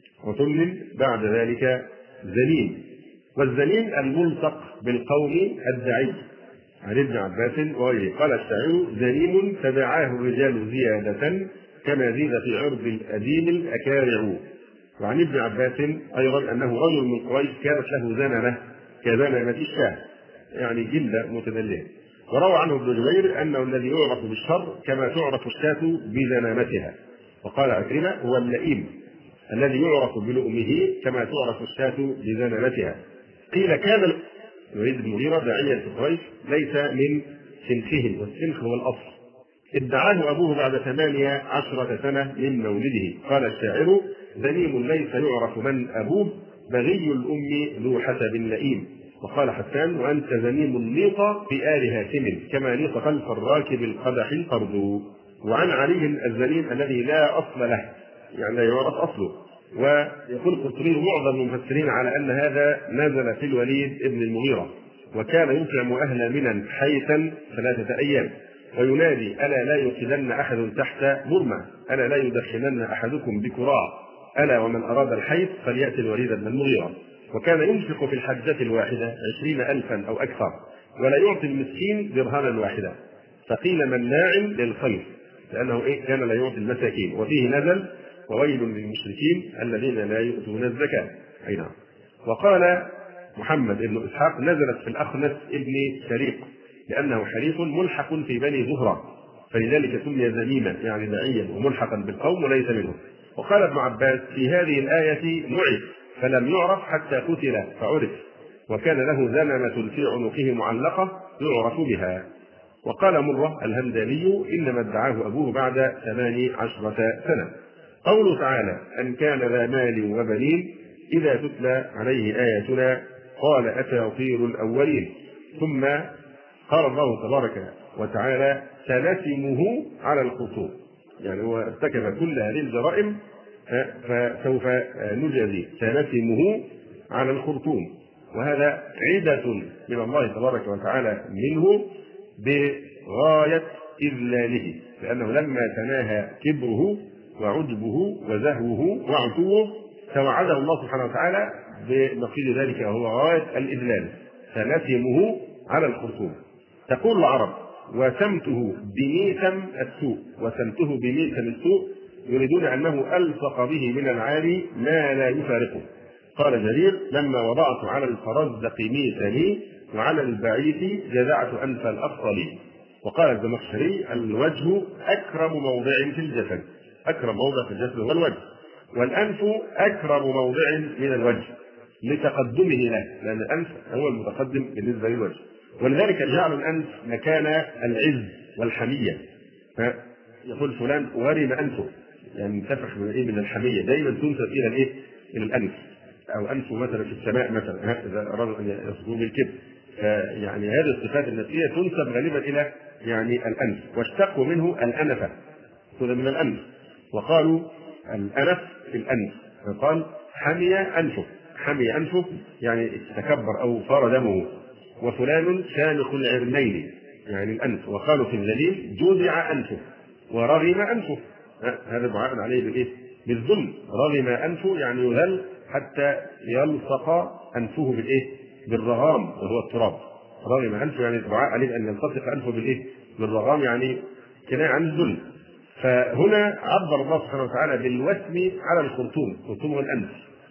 عتل بعد ذلك ذليل. والذليل الملصق بالقوم الدعي. عن ابن عباس وغيره قال الشاعر ذليل تبعاه الرجال زيادة كما زيد في عرض الأديم الأكارع. وعن ابن عباس أيضا أنه رجل من قريش كانت له زنمة كزنمة الشاه، يعني جلة متدلية. وروى عنه ابن جبير أنه الذي يعرف بالشر كما تعرف الشاة بزنامتها. وقال عكرمة هو اللئيم الذي يعرف بلؤمه كما تعرف الشاة بزنامتها. قيل كان الوليد بن المغيرة داعيا في قريش ليس من سنخهم، والسنخ هو الأصل. ادعاه أبوه بعد ثمانية عشرة سنة من مولده. قال الشاعر ذليم ليس يعرف من أبوه بغي الأم ذو حسب لئيم. وقال حسان وأنت ذميم النيط بآل هاشم كما نيط خلف الراكب القدح القرد. وعن علي الذليم الذي لا أصل له، يعني لا يعرف أصله. ويقول القرطبي معظم المفسرين على أن هذا نزل في الوليد ابن المغيرة، وكان يطعم أهل منى حيثا ثلاثة أيام وينادي ألا لا يوقدن أحد تحت برمة، ألا لا يدخلن أحدكم بكراع، ألا ومن أراد الحيث فليأتي الوليد بن المغيرة. وكان ينفق في الحجة الواحدة عشرين ألفا أو أكثر، ولا يعطي المسكين درهما واحدا، فقيل مناع للخير، لأنه إيه كان لا يعطي المساكين. وفيه نزل وويل للمشركين الذين لا يؤتون الزكاة. أي نعم. وقال محمد بن إسحاق نزلت في الأخنس ابن شريق لأنه حليف ملحق في بني زهرة، فلذلك سمي ذميما يعني داعيا وملحقا بالقوم وليس منهم. وقال ابن عباس في هذه الآية نعف فلم يعرف حتى قتل فعرف، وكان له زنمة في عنقه معلقة يعرف بها. وقال مرة الهمداني إنما ادعاه أبوه بعد ثمان عشرة سنة. قوله تعالى أن كان ذا مال وبنين إذا تتلى عليه آياتنا قال أساطير الأولين. ثم قال الله تبارك وتعالى سنسمه على الخرطوم، يعني هو ارتكب كل هذه الجرائم فسوف نجازيه. سنسمه على الخرطوم، وهذا عدة من الله تبارك وتعالى منه بغاية إذلاله، لأنه لما تناهى كبره وعجبه وزهوه وعتوه توعده الله سبحانه وتعالى بنقيض ذلك، وهو غاية الإذلال. سنسمه على الخرطوم. تقول العرب: وسمته بميثم السوء. وسمته بميثم السوء يريدون أنه ألصق به من العالي ما لا يفارقه. قال جرير: لما وضعت على الفرزدق ميثمي وعلى البعيث جذعت أنف الأفضل. وقال الزمخشري: الوجه أكرم موضع في الجسد. أكرم موضع في الجسد هو الوجه، والأنف أكرم موضع من الوجه لتقدمه له، لأن الأنف هو المتقدم بالنسبة للوجه، ولذلك جعل الأنف مكان العز والحمية. يقول فلان ورم أنفه، يعني انتفخ من إيه؟ من الحمية. دائما تنسب إلى الإيه؟ إلى الأنف، أو أنفه مثلا في السماء مثلا، إذا أراد أن يصدر بالكبر. يعني هذه الصفات النفسية تنسب غالبا إلى يعني الأنف، واشتقوا منه الأنفة من الأنف، وقالوا الأنف في الأنف، فقال حمي أنفه. حمي أنفه يعني تكبر أو صار دمه. وفلان شامخ العرنين يعني الأنف. وقالوا في الذليل جوزع أنفه ورغم أنفه. هذا دعاء عليه بالإيه؟ بالذل. رغم أنفه يعني يذل حتى يلصق أنفه بالإيه؟ بالرغام، وهو التراب. رغم أنفه يعني دعاء عليه أن يلتصق أنفه بالإيه؟ بالرغام، يعني كناية عن الذل. فهنا عبر الله سبحانه وتعالى بالوسم على الخرطوم. الخرطوم والأنف.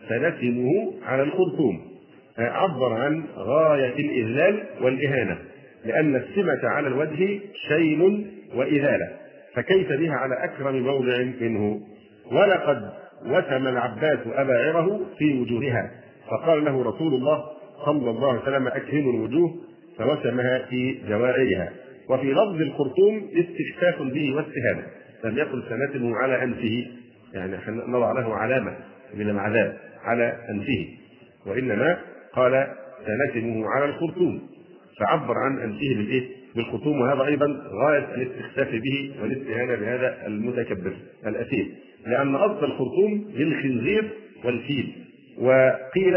سنسمه على الخرطوم. عبر عن غاية الإذلال والإهانة، لأن السمة على الوجه شين وإذالة، فكيف بها على أكرم موضع منه. ولقد وسم العباس أباعره في وجوهها، فقال له رسول الله صلى الله عليه وسلم: أكرموا الوجوه، فوسمها في جوارحها. وفي لفظ الخرطوم استخفاف به واستهانة، لم يقل سنسمه على أنفه، يعني نضع له علامة من العذاب على أنفه، وإنما قال سنسمه على الخرطوم، فعبر عن أنفه بالإيه؟ بالخرطوم. وهذا أيضا غاية الاستخفاف به والاستهانة بهذا المتكبر الأثيم، لأن أصل الخرطوم للخنزير والفيل. وقيل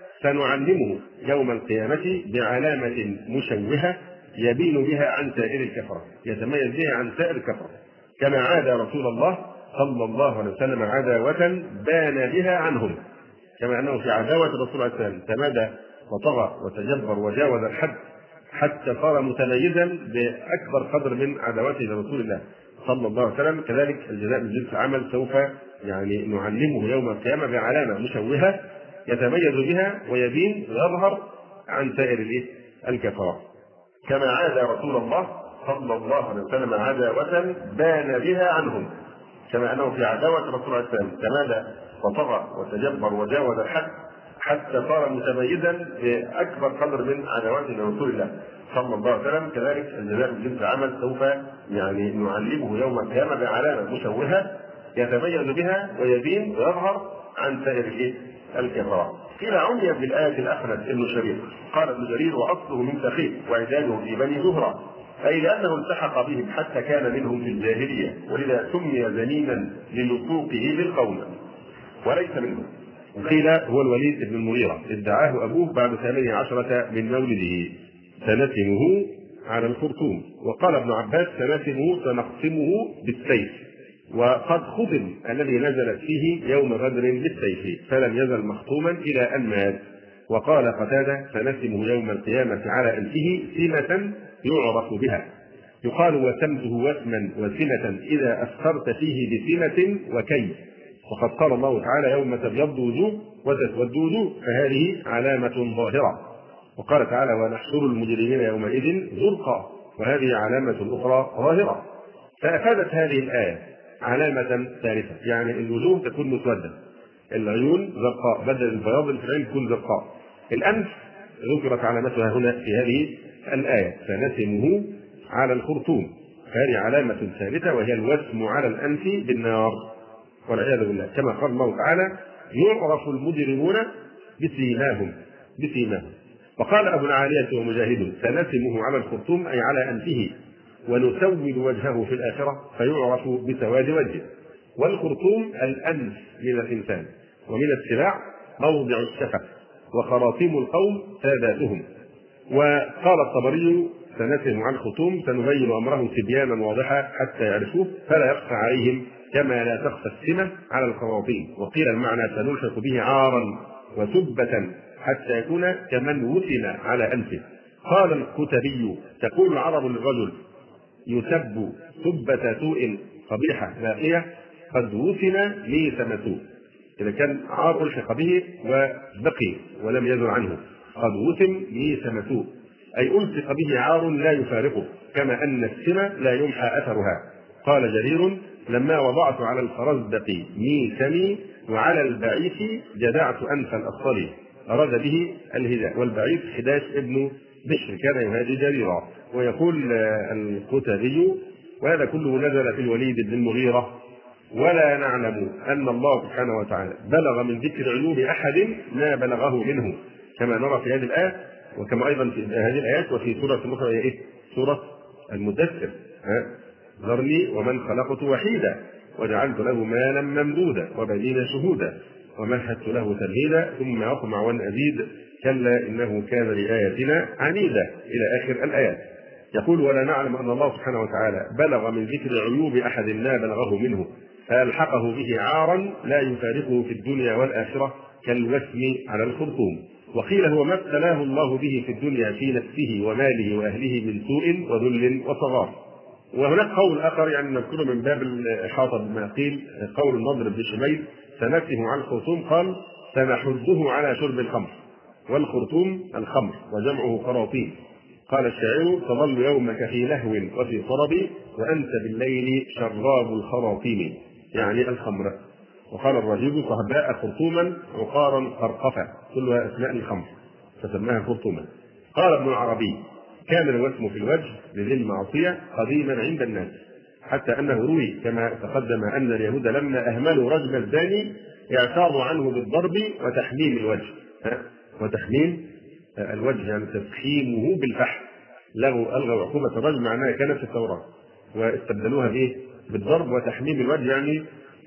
سنعلمه يوم القيامة بعلامة مشوهة يبين بها عن سائر الكفرة، يتميز بها عن سائر الكفرة، كما عاد رسول الله صلى الله عليه وسلم عداوة بان بها عنهم، كما أنه في عداوة الرسول صلى الله عليه وسلم تمادى وطغى وتجبر وجاوز الحد حتى صار متميزا بأكبر قدر من عداوته لرسول الله صلى الله عليه وسلم. كذلك الجزاء من جنس العمل، سوف يعني نعلمه يوم القيامة بعلامة مشوهة يتميز بها ويبين ويظهر عن سائر الكفار، كما عاد رسول الله صلى الله عليه وسلم عداوة بان بها عنهم، كما أنه في عداوة الرسول صلى الله عليه وسلم تمادى وطغى وتجبر وجاوز الحد حتى صار متميزا بأكبر قدر من عداوته لرسول الله صلى الله عليه وسلم. كذلك الجزاء من جنس العمل، سوف يعني نعلمه يوم القيامة بعلامة مشوهة يتميز بها ويبين ويظهر عن سائر الكفار. قيل عني بالآية الأخنس ابن شريف. قال ابن جرير: وأصله من ثقيف وعدانه في بني زهرة، أي لأنه التحق بهم حتى كان منهم في الجاهلية، ولذا سمي ذميما للصوقه بالقوم وليس منهم. وقيل هو الوليد بن المغيرة، ادعاه أبوه بعد ثمانية عشرة من مولده. سنسمه على الخرطوم. وقال ابن عباس: سنسمه سنقسمه بالسيف. وقد خطم الذي نزلت فيه يوم بدر بالسيف، فلم يزل مخطوما إلى أن مات. وقال قتادة: سنسمه يوم القيامة على أنفه سمة يعرف بها. يقال وسمته وسما وسمة إذا أثرت فيه بسمة وكي. وقد قال الله تعالى: يوم تبيض وجوه وتسود وجوه، فهذه علامة ظاهرة. وقال تعالى: ونحشر المجرمين يومئذ زرقا، وهذه علامة أخرى ظاهرة. فأفادت هذه الآية علامة ثالثة، يعني الوجوه تكون مسودة، العيون زرقاء، بدل البياض في العين تكون زرقاء. الأنف ذكرت علامتها هنا في هذه الآية: سنسمه على الخرطوم، هذه علامة ثالثة، وهي الوسم على الأنف بالنار والعياذ بالله، كما قال الله تعالى: يعرف المجرمون بسيماهم بسيماهم. وقال أبو العالية ومجاهد: سنسمه على الخرطوم أي على أنفه، ونسود وجهه في الآخرة فيعرف بسواد وجهه. والخرطوم الأنف من الإنسان، ومن السباع موضع الشفق، وخراطيم القوم ساداتهم. وقال الطبري: سنتهم عن الخرطوم سنبين أمره تبيانا واضحا حتى يعرفوه فلا يخفى عليهم كما لا تخفى السمة على الخراطيم. وقيل المعنى: سنلحق به عارا وسبة حتى يكون كمن وثن على أنفه. قال الكتبي: تقول العرب للرجل: يسب سبة سوء قبيحة باقية قد وثن ميثم سوء. إذا كان عار ألحق به وبقي ولم يزل عنه، قد وثن ميثم سوء، أي ألحق به عار لا يفارقه، كما أن السمة لا يمحى أثرها. قال جرير: لما وضعت على الفرزدق ميثمي وعلى البعيث جدعت أنف الأصفر، أراد به الهداء، والبعيث حداش ابن بشر كان يهادي جريرا. ويقول الكتبي: وهذا كله نزل في الوليد بن المغيرة، ولا نعلم أن الله سبحانه وتعالى بلغ من ذكر عيوب أحد ما بلغه منه، كما نرى في هذه الآية، وكما أيضا في هذه الآيات وفي سورة أخرى هي إيه؟ سورة المدثر: ذرني ومن خلقت وحيدا وجعلت له مالا ممدودا وبنين شهودا ومهدت له تمهيدا ثم يطمع أن أزيد كلا إنه كان لآياتنا عنيدا، إلى آخر الآيات. يقول: ولا نعلم أن الله سبحانه وتعالى بلغ من ذكر عيوب أحد ما بلغه منه فألحقه به عارا لا يفارقه في الدنيا والآخرة كالوسم على الخرطوم. وقيل: هو ما ابتلاه الله به في الدنيا في نفسه وماله وأهله من سوء وذل وصغار. وهناك قول آخر يعني نذكره من باب الإحاطة بما قيل، قول النضر بن شميل: سنته على الخرطوم، قال: سنحده على شرب الخمر، والخرطوم الخمر وجمعه خراطيم. قال الشاعر: تظل يومك في لهو وفي طرب وأنت بالليل شراب الخراطيم، يعني الخمر. وقال الرجيب: صهباء خرطوما عقارا قرقفا، كلها أسماء الخمر فسماها خرطوما. قال ابن العربي: كان الوسم في الوجه لذي المعصية قديما عند الناس، حتى أنه روي كما تقدم أن اليهود لما أهملوا رجم الزاني اعتاضوا عنه بالضرب وتحميم الوجه. وتحميم الوجه يعني تفخيمه بالفحم، لغوا ألغوا عقوبة الرجم معناها كانت في التوراة واستبدلوها بإيه؟ بالضرب. وتحميم الوجه يعني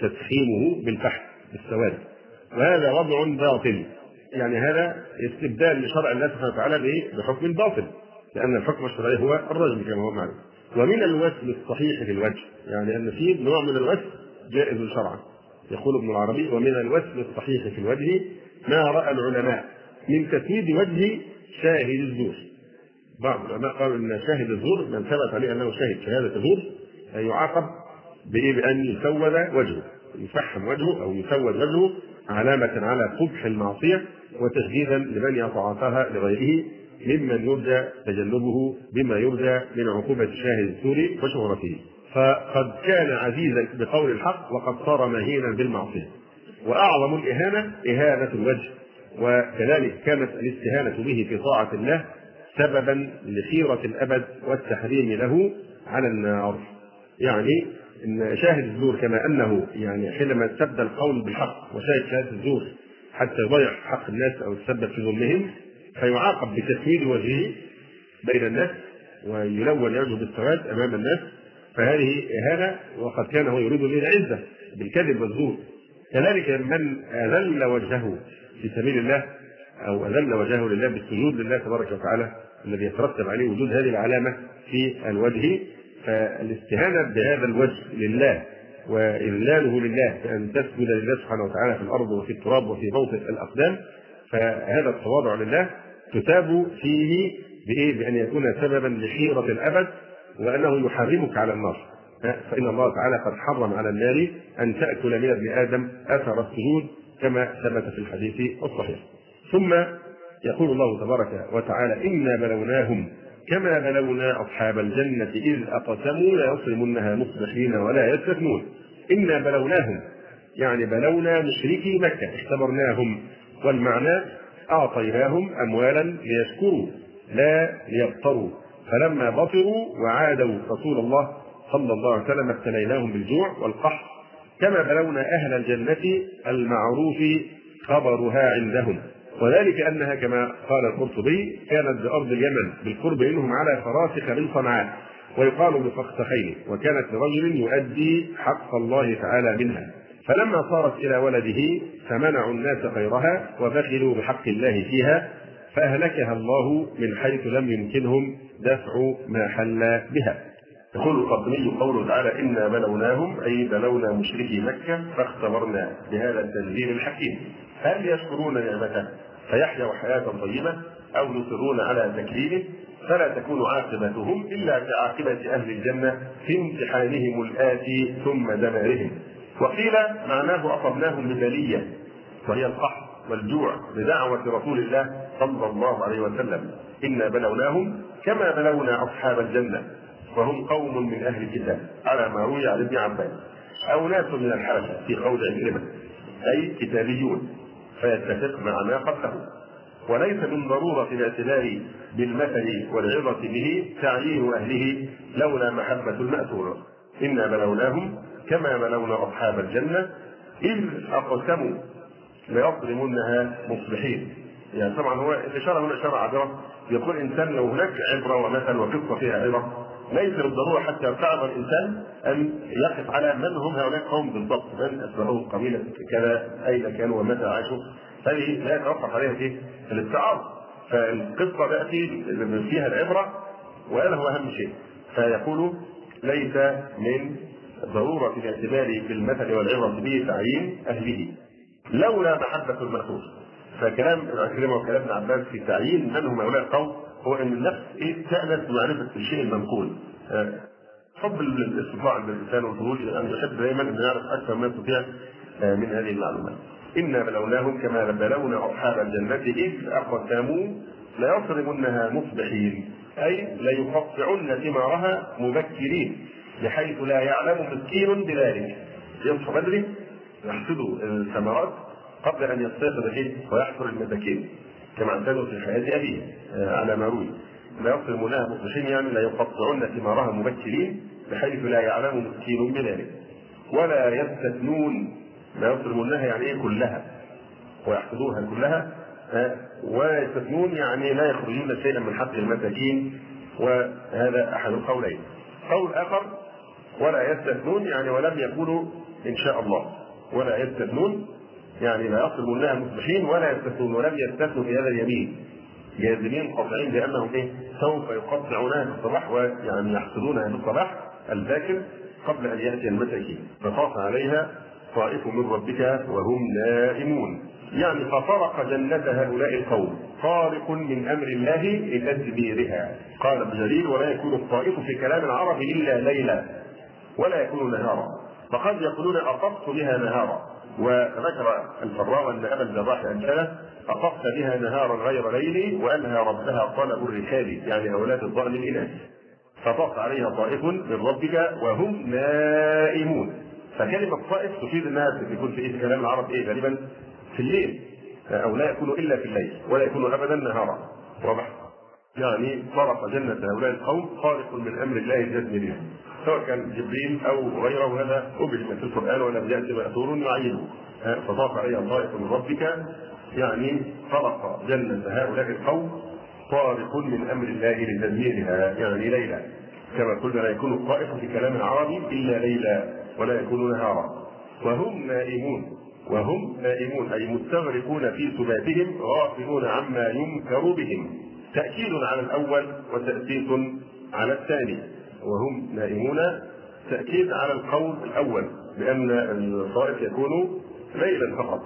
تفخيمه بالفحم بالسواد، وهذا وضع باطل، يعني هذا استبدال لشرع الله سبحانه وتعالى بإيه؟ بحكم باطل، لأن الحكم الشرعي هو الرجم كما هو معلوم. ومن الوسم الصحيح في الوجه، يعني أن فيه نوع من الوسم جائز شرعا. يقول ابن العربي: ومن الوسم الصحيح في الوجه ما رأى العلماء من تسويد وجه شاهد الزور. بعض العلماء قالوا ان شاهد الزور من ثبت عليه انه شاهد شهاده زور يعاقب بايه؟ بان يسود وجهه، يفحم وجهه او يسود وجهه علامه على قبح المعصيه وتشديدا لمن يتعاطاها لغيره ممن يرجى تجنبه بما يرجى من عقوبه شاهد الزور وشهرته. فقد كان عزيزا بقول الحق وقد صار مهينا بالمعصيه. واعظم الاهانه اهانه الوجه، وكذلك كانت الاستهانة به في طاعة الله سببا لخيرة الأبد والتحريم له على النار. يعني إن شاهد الزور كما أنه يعني حينما استبدل القول بالحق وشاهد شهادة الزور حتى يضيع حق الناس أو يتسبب في ظلمهم فيعاقب بتسويد وجهه بين الناس ويلون وجهه بالسواد أمام الناس، فهذه إهانة، وقد كان هو يريد به العزة بالكذب والزور. كذلك من أذل وجهه في سبيل الله أو أذل وجهه لله بالسجود لله تبارك وتعالى الذي يترتب عليه وجود هذه العلامة في الوجه، فالاستهانة بهذا الوجه لله وإذلاله لله بأن تسجد لله سبحانه وتعالى في الأرض وفي التراب وفي موطئ الأقدام، فهذا التواضع لله تتاب فيه بإيه؟ بأن يكون سببا لخيرة الأبد وأنه يحرمك على النار. فإن الله تعالى قد حرم على النار أن تأكل من ابن آدم أثر السجود كما ثبت في الحديث الصحيح. ثم يقول الله تبارك وتعالى: إنا بلوناهم كما بلونا أصحاب الجنة إذ أقسموا ليصرمنها مصبحين ولا يستثنون. إنا بلوناهم يعني بلونا مشركي مكة، اختبرناهم، والمعنى أعطيناهم أموالا ليشكروا لا ليبطروا، فلما بطروا وعادوا رسول الله صلى الله عليه وسلم ابتليناهم بالجوع والقحط كما بلونا أهل الجنة المعروف خبرها عندهم، وذلك أنها كما قال القرطبي كانت بأرض اليمن بالقرب منهم على فراسخ من صنعاء، ويقال بفخخين، وكانت لرجل يؤدي حق الله تعالى منها، فلما صارت إلى ولده فمنعوا الناس غيرها وبخلوا بحق الله فيها فأهلكها الله من حيث لم يمكنهم دفع ما حل بها. يقول القرطبي قوله تعالى إنا بلوناهم أي بلونا مشركي مكة فاختبرنا بهذا التدبير الحكيم هل يشكرون نعمته فيحيوا حياة طيبة أو يصرون على تكليمه، فلا تكون عاقبتهم إلا كعاقبة أهل الجنة في امتحانهم الآتي ثم دمارهم. وقيل معناه أصبناهم ببلية وهي القحط والجوع بدعوة رسول الله صلى الله عليه وسلم إنا بلوناهم كما بلونا أصحاب الجنة وهم قوم من أهل الكتاب على ما روي عن ابن عباس أو ناس من الحبشة في قول عكرمة أي كتابيون فيتفق مع ما قبله. وليس من ضرورة الاعتبار بالمثل والعظة به تعيين أهله لولا محبة المأثور إنا بلوناهم كما بلونا أصحاب الجنة إذ أقسموا ليظلمنها مصلحين. يعني طبعا هو الإشارة هنا إشارة عابرة، يقول إنسان لو هناك عبرة ومثل وقصة فيها عبرة ليس بالضرورة حتى يرتعب الإنسان أن يقف على من هم هؤلاء قوم بالضبط، من أسبابهم قبيلة كذا أين كانوا ومتى عاشوا، هذه لا يتوقف عليها في الاتعاظ. فالقصة تأتي فيها العبرة وهذا هو أهم شيء. فيقول ليس من ضرورة الاعتبار بالمثل والعبرة به تعيين أهله لولا محبة المأثور. فكلام عكرمة وكلام ابن عباس في تعيين من هم هؤلاء القوم هو ان النفس ايه تأنس بمعرفة الشيء المنقول. حب الاستطلاع عند الانسان والفضول ان يحب دائما ان يعرف اكثر ما يستطيع من هذه المعلومات. انا بلوناهم كما بلونا اصحاب الجنة اذ اقسموا ليصرمنها مصبحين اي ليقطعن ثمارها مبكرين بحيث لا يعلم مسكين بذلك. يصحى بدري يحصدوا الثمرات قبل ان يستيقظ الحين ويحصر المساكين كما اعتادوا في حياه ابيه على ما روي. لا يصرمونها مصبحين يعني لا يقطعون ثمارها مبكرين بحيث لا يعلم مسكين بذلك. ولا يستثنون، لا يصرمونها يعني ايه كلها ويحصدوها كلها، ويستثنون يعني لا يخرجون شيئا من حق المساكين، وهذا احد القولين. قول اخر ولا يستثنون يعني ولم يكونوا ان شاء الله، ولا يستثنون يعني لا يصرمونها مصبحين ولا يستثنون ولم يستثنوا في هذا اليمين جازمين قاطعين بانهم ايه سوف يقطعونها في الصباح ويعني يحصدونها في الصباح الباكر قبل ان ياتي المساكين. فطاف عليها طائف من ربك وهم نائمون يعني فطرق جنة هؤلاء القوم طارق من امر الله لتدبيرها. قال ابن جرير ولا يكون الطائف في كلام العرب الا ليلا ولا يكون نهارا، فقد يقولون اطفت بها نهارا. وذكر الفراء ان ابا الجراح انشله اطفت بها نهارا غير ليل وانها ربها طلب الركاب يعني اولاد الضأن الاناث. فطاف عليها طائف من ربك وهم نائمون. فكلمه طائف تفيد انها تكون في إيه كلام العرب ايه غالبا في الليل او لا يكون الا في الليل ولا يكون ابدا نهارا. واضح؟ يعني طرق جنة هؤلاء القوم خارق من امر الله الجزم به سواء كان جبريل او غيره، هذا ابهم في القران ولم ياتي ماثور يعينه. فطاف عليها طائف من ربك يعني طرق جنة هؤلاء القوم طارق من امر الله لتدميرها يعني ليلا، كما قلنا لا يكون الطائف في كلام العربي الا ليلا ولا يكون نهارا. وهم نائمون، وهم نائمون اي مستغرقون في سباتهم غافلون عما ينكر بهم، تاكيد على الاول وتاسيس على الثاني. وهم نائمون تاكيد على القول الاول بان الطائف يكون ليلا فقط.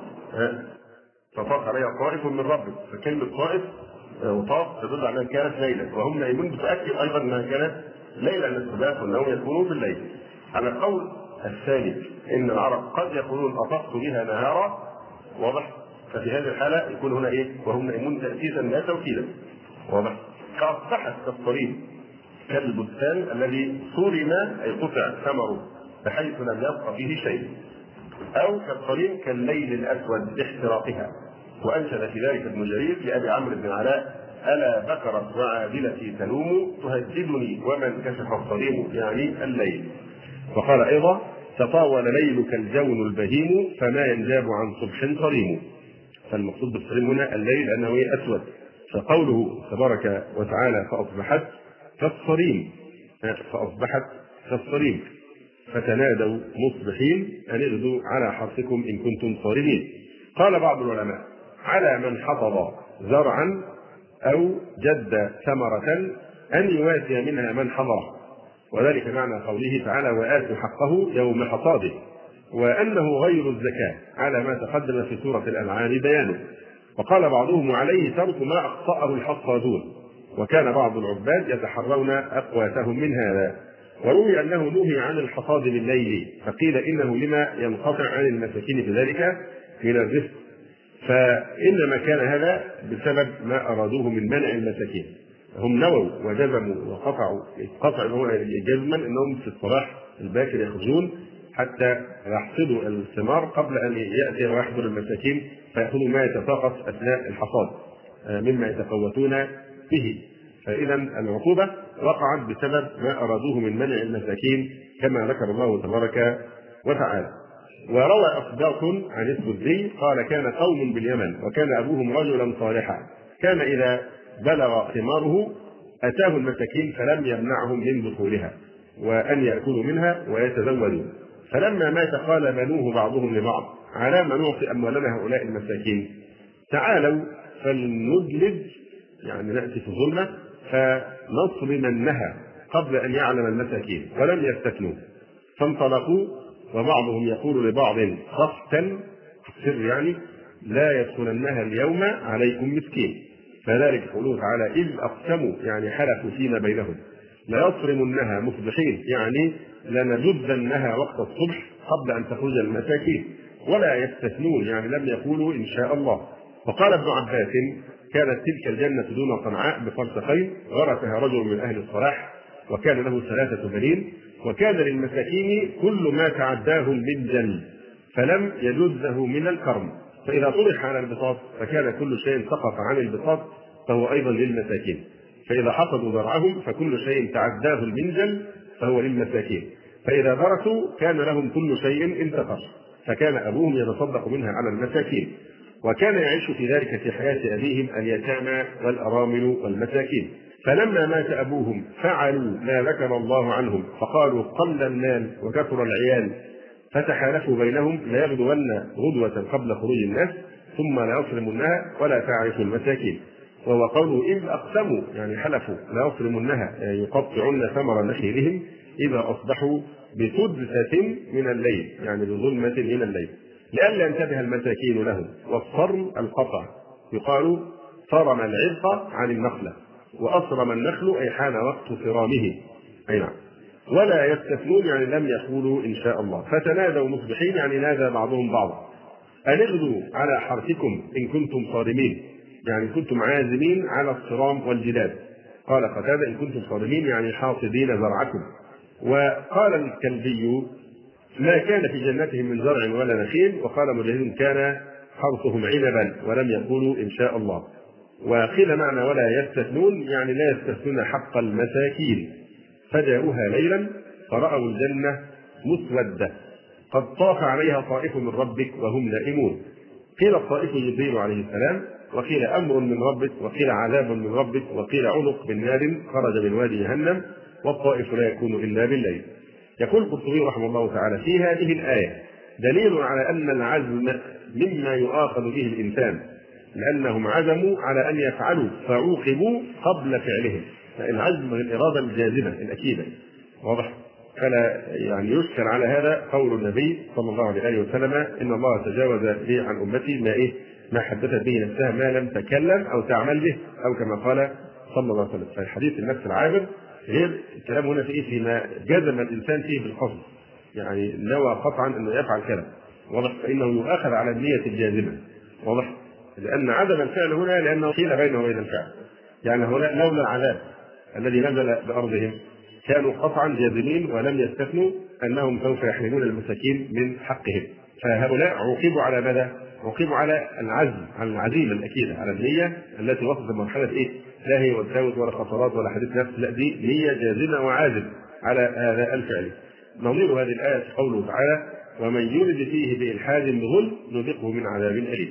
فطاف عليها طائف من ربك، فكلمه طائف وطاف تدل على انها كانت ليلا، وهم نائمون بتاكد ايضا انها كانت ليلا للسبات والنوم يكونون في الليل. على القول الثاني ان العرب قد يقولون اطفت بها نهارا، واضح؟ ففي هذه الحاله يكون هنا ايه؟ وهم نائمون تاسيسا لا توكيدا. واضح؟ كاصبحت كالصريم كالبستان الذي صرم اي قطع ثمره بحيث لم يبقى فيه شيء، او كالصريم كالليل الاسود لاحتراقها. وانشد في ذلك ابن جرير لابي عمرو بن العلاء الا بكرت وعادلتي تلوم تهددني ومن كشف الصريم يعني الليل. وقال ايضا تطاول ليلك الجون البهيم فما ينجاب عن صبح صريم. فالمقصود بالصريم هنا الليل لانه اسود، فقوله تبارك وتعالى فاصبحت كالصريم فأصبحت كالصريم فتنادوا مصبحين أن اغدوا على حرثكم إن كنتم صارمين. قال بعض العلماء: على من حصد زرعا أو جد ثمرة أن يواسي منها من حضره، وذلك معنى قوله تعالى: وآتوا حقه يوم حصاده، وأنه غير الزكاة على ما تقدم في سورة الأنعام بيانه. وقال بعضهم: عليه ترك ما أخطأه الحصادون، وكان بعض العباد يتحرون أقواتهم من هذا. وروي أنه نهي عن الحصاد بالليل، فقيل إنه لما ينقطع عن المساكين بذلك من الرزق، فإنما كان هذا بسبب ما أرادوه من منع المساكين. هم نووا وجزموا وقطعوا قطع هو جزما أنهم في الصباح الباكر يخرجون حتى يحصدوا الثمار قبل أن يأتي ويحضر المساكين فيأخذوا ما يتساقط أثناء الحصاد مما يتقوتون به. فإذا العقوبة وقعت بسبب ما أرادوه من منع المساكين كما ذكر الله تبارك وتعالى. وروى أصداق عن السدي قال: كان قوم باليمن وكان أبوهم رجلا صالحا، كان إذا بلغ ثماره أتاه المساكين فلم يمنعهم من دخولها وأن يأكلوا منها ويتزودوا. فلما مات قال بنوه بعضهم لبعض: على ما نعطي أموالنا هؤلاء المساكين؟ تعالوا فلندلج، يعني نأتي في الظلمة فنصرمنها قبل أن يعلم المساكين، ولم يستثنوا. فانطلقوا وبعضهم يقول لبعض خفتا سر يعني: لا يدخلنها اليوم عليكم مسكين. فذلك قوله تعالى: إذ أقسموا، يعني حلفوا فيما بينهم، ليصرمنها مصبحين، يعني لنجدنها وقت الصبح قبل أن تخرج المساكين. ولا يستثنون، يعني لم يقولوا إن شاء الله. وقال ابن عباس: كانت تلك الجنة دون صنعاء بفرسخين، غرسها رجل من أهل الصلاح وكان له ثلاثة بنين، وكان للمساكين كل ما تعداه من جن فلم يجزه من الكرم، فإذا طرح على البساط فكان كل شيء سقط عن البساط فهو أيضا للمساكين، فإذا حصدوا زرعهم فكل شيء تعداه المنجل فهو للمساكين، فإذا درسوا كان لهم كل شيء انتقص، فكان أبوهم يتصدق منها على المساكين. وكان يعيش في ذلك في حياة أبيهم اليتامى والأرامل والمساكين. فلما مات أبوهم فعلوا ما ذكر الله عنهم، فقالوا: قل المال وكثر العيال، فتحالفوا بينهم ليغدون غدوة قبل خروج الناس ثم ليصرمنها ولا تعرف المساكين. وهو قوله: إذ أقسموا، يعني حلفوا، ليصرمنها، يعني يقطعون ثمر نخيلهم إذا أصبحوا بسدسة من الليل، يعني بظلمة من الليل، لئلا ينتبه المساكين لهم. والصرم القطع، يقال صرم العرق عن النخلة، وأصرم النخل أي حان وقت صرامه. أي نعم. ولا يستثنون، يعني لم يقولوا إن شاء الله. فتنادوا مصبحين، يعني نادى بعضهم بعضا: أن اغدوا على حرثكم إن كنتم صارمين، يعني كنتم عازمين على الصرام والجلاد. قال قتادة: إن كنتم صارمين يعني حاصدين زرعكم. وقال الكلبي: ما كان في جنتهم من زرع ولا نخيل. وقال مجاهد: كان حرثهم عنبا، ولم يقولوا إن شاء الله. وقيل معنى ولا يستثنون، يعني لا يستثنون حق المساكين. فجاءوها ليلا فرأوا الجنة مسودة قد طاف عليها طائف من ربك وهم نائمون. قيل الطائف جبريل عليه السلام، وقيل أمر من ربك، وقيل عذاب من ربك، وقيل عنق من نار خرج من وادي جهنم، والطائف لا يكون إلا بالليل. يقول القرطبي رحمه الله تعالى: في هذه الآية دليل على أن العزم مما يؤاخذ به الإنسان، لأنهم عزموا على أن يفعلوا فعوقبوا قبل فعلهم. العزم من الإرادة الجاذبة الأكيدة، واضح؟ فلا يعني يشكل على هذا قول النبي صلى الله عليه وسلم: إن الله تجاوز لي عن أمتي ما إيه ما حدثت به نفسها ما لم تكلم أو تعمل به، أو كما قال صلى الله عليه وسلم. فالحديث النفس العابر غير الكلام هنا في إيه فيما جزم الإنسان فيه بالقصد، يعني نوى قطعا أنه يفعل كذا، واضح؟ فإنه يؤاخذ على النية الجازمة، واضح؟ لأن عدم الفعل هنا لأنه حيل بينه وبين الفعل، يعني هنا لولا العذاب الذي نزل بأرضهم كانوا قطعا جازمين ولم يستثنوا أنهم سوف يحرمون المساكين من حقهم. فهؤلاء عوقبوا على ماذا؟ عوقبوا على العزم، على العزيمة الأكيدة، على النية التي وصلت لمرحلة إيه؟ لا هي وتساوت ولا خطرات ولا حديث نفس، لا دي نية جازمة وعازم على هذا الفعل. نظير هذه الآية قوله تعالى: ومن يرد فيه بإلحاد بظلم نذقه من عذاب أليم.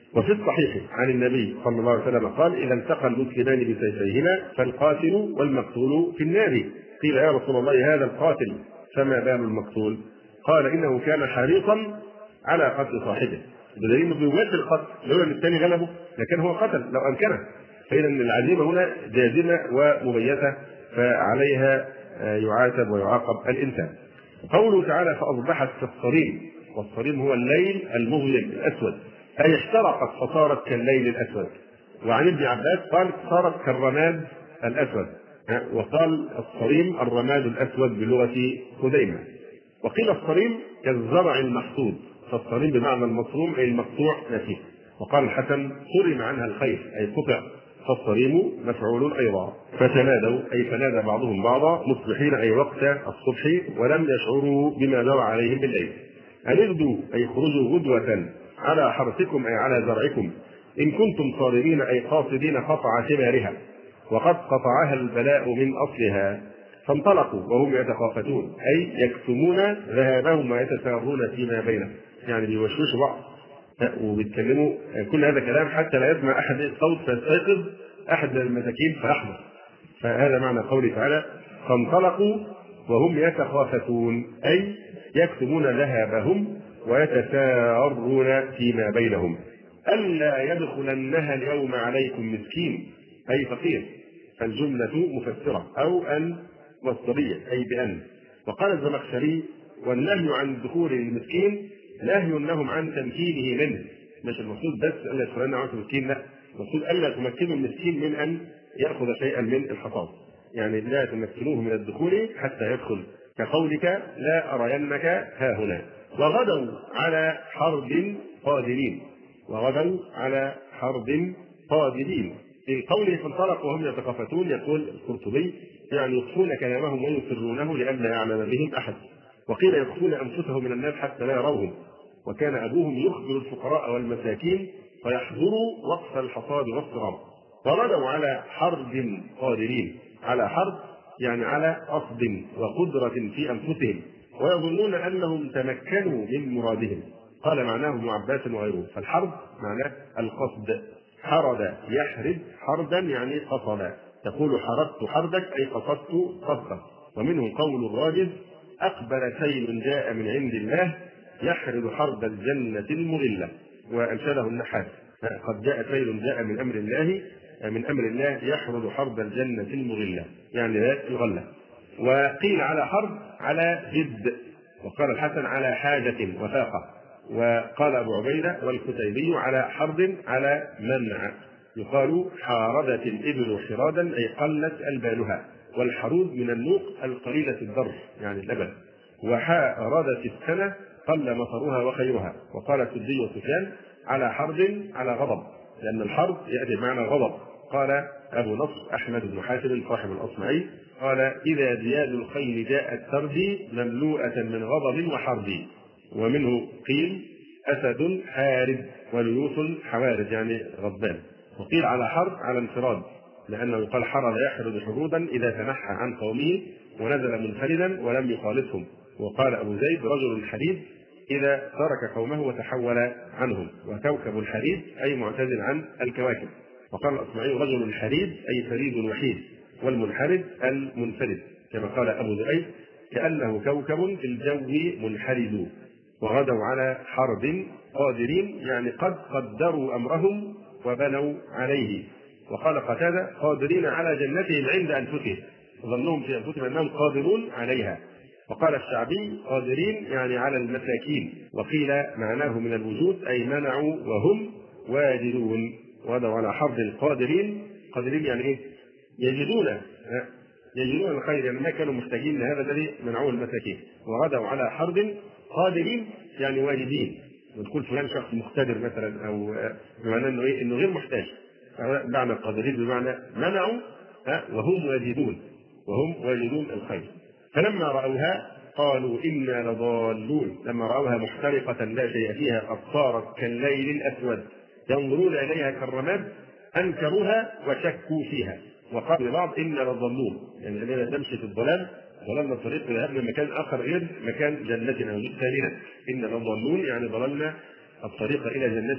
وفي الصحيح عن النبي صلى الله عليه وسلم قال: إذا التقى المسلمان بسيفيهما فالقاتل والمقتول في النار. قيل: يا رسول الله هذا القاتل فما بال المقتول؟ قال: إنه كان حريصا على قتل صاحبه، بدليل انه بيمثل القتل، لولا ان الثاني غلبه لكن هو قتل لو امكنه. فاذا العزيمه هنا جازمه ومبيته، فعليها يعاتب ويعاقب الانسان. قوله تعالى: فاصبحت كالصريم، والصريم هو الليل المظلم الاسود، اي احترقت فصارت كالليل الاسود. وعن ابن عباس قال: صارت كالرماد الاسود، وقال الصريم الرماد الاسود بلغه خزيمه. وقيل الصريم كالزرع المحصود، فالصريم بمعنى المصروم اي المقطوع نسيج. وقال الحسن: صرم عنها الخير اي قطع، فالصريم مفعول ايضا. فتنادوا اي فنادى بعضهم بعضا مصبحين اي وقت الصبح، ولم يشعروا بما جرى عليهم بالليل. ان اغدوا اي خرجوا غدوه على حرثكم اي على زرعكم، ان كنتم صارمين اي قاصدين قطع ثمارها، وقد قطعها البلاء من اصلها. فانطلقوا وهم يتخافتون اي يكتمون ذهابهم ويتسارون فيما بينهم، يعني بيوشوشوا بعض وبيتكلموا كل هذا كلام حتى لا يسمع احد الصوت فيستيقظ احد من المساكين فيحضر. فهذا معنى قوله تعالى: فانطلقوا وهم يتخافتون اي يكتمون ذهابهم ويتسارون فيما بينهم. الا يدخلنها اليوم عليكم مسكين اي فقير، فالجمله مفسره، او ان مصدريه اي بان. وقال الزمخشري: والنهي عن دخول المسكين نهي لهم عن تمكينه منه، مش المقصود بس الا يدخلن على المسكين، لا، المقصود الا تمكنوا المسكين من ان ياخذ شيئا من الحصاد، يعني لا تمكنوه من الدخول حتى يدخل، كقولك: لا ارينك ها هنا. وغدوا على حرب قادرين، وغدوا على حرب قادرين. في قوله فانطلقوا وهم يتخافتون يقول القرطبي: يعني يخفون كلامهم ويسرونه لئلا يعلم بهم احد. وقيل يخفون انفسهم من الناس حتى لا يروهم. وكان ابوهم يخبر الفقراء والمساكين فيحضروا وقف الحصاد والصرام. وغدوا على حرب قادرين، على حرب يعني على قصد وقدرة في انفسهم، ويظنون انهم تمكنوا من مرادهم. قال معناه ابن عباس وغيره: فالحرب معناه القصد، حرد يحرد حردا يعني قصدا، تقول حردت حردك اي قصدت قصدا. ومنه قول الراجز: اقبل سيل جاء من عند الله يحرد حرد الجنه المغله. وانشده النحاس: قد جاء سيل جاء من امر الله، من امر الله يحرد حرد الجنه المغله، يعني ذات الغله. وقيل على حرب على جد، وقال الحسن على حاجه وفاقه. وقال ابو عبيده والكتيبي على حرب على منع، يقال حاردت الابل حرادا اي قلت البالها، والحرود من النوق القليله الضر يعني اللبن. وحاردت السنه قل مطرها وخيرها. وقال السدي وسفيان على حرب على غضب، لان الحرب ياتي بمعنى غضب. قال ابو نصر احمد بن حاتم صاحب الاصمعي قال: اذا زياد الخيل جاءت ترجي مملوءه من غضب وحرب. ومنه قيل: اسد حارب وليوث حوارب يعني غضبان. وقيل على حرب على انفراد، لانه يقال حرد يحرد حرودا اذا تنحى عن قومه ونزل منفردا ولم يخالطهم. وقال ابو زيد: رجل الحديد اذا ترك قومه وتحول عنهم. وكوكب الحديد اي معتزل عن الكواكب. وقال الاصمعي: رجل الحديد اي فريد وحيد، والمنحرد المنفرد، كما قال ابو زيد: كانه كوكب في الجو منحرد. وغدوا على حرب قادرين يعني قد قدروا امرهم وبنوا عليه. وقال قتادة: قادرين على جنتهم عند انفسهم، ظنهم في انفسهم انهم قادرون عليها. وقال الشعبي: قادرين يعني على المساكين. وقيل معناه من الوجود اي منعوا وهم واجدون. وغدوا على حرب قادرين، قادرين يعني ايه؟ يجدون يجدون الخير، يعني ما كانوا محتاجين لهذا الذي منعوه المساكين. وغدوا على حرب قادرين يعني واجدين، وتقول فلان شخص مقتدر مثلا، او بمعنى انه ايه؟ انه غير محتاج. معنى القادرين بمعنى منعوا وهم واجدون، وهم واجدون الخير. فلما راوها قالوا انا لضالون، لما راوها محترقه لا شيء فيها قد صارت كالليل الاسود ينظرون اليها كالرماد انكروها وشكوا فيها. وقال لبعض انا لضالون، يعني الذين تمشي في الضلال ضللنا الطريق ذهبنا مكان اخر غير مكان جنتنا وجدتنا. ان لضالون يعني ضللنا الطريق الى جنتنا.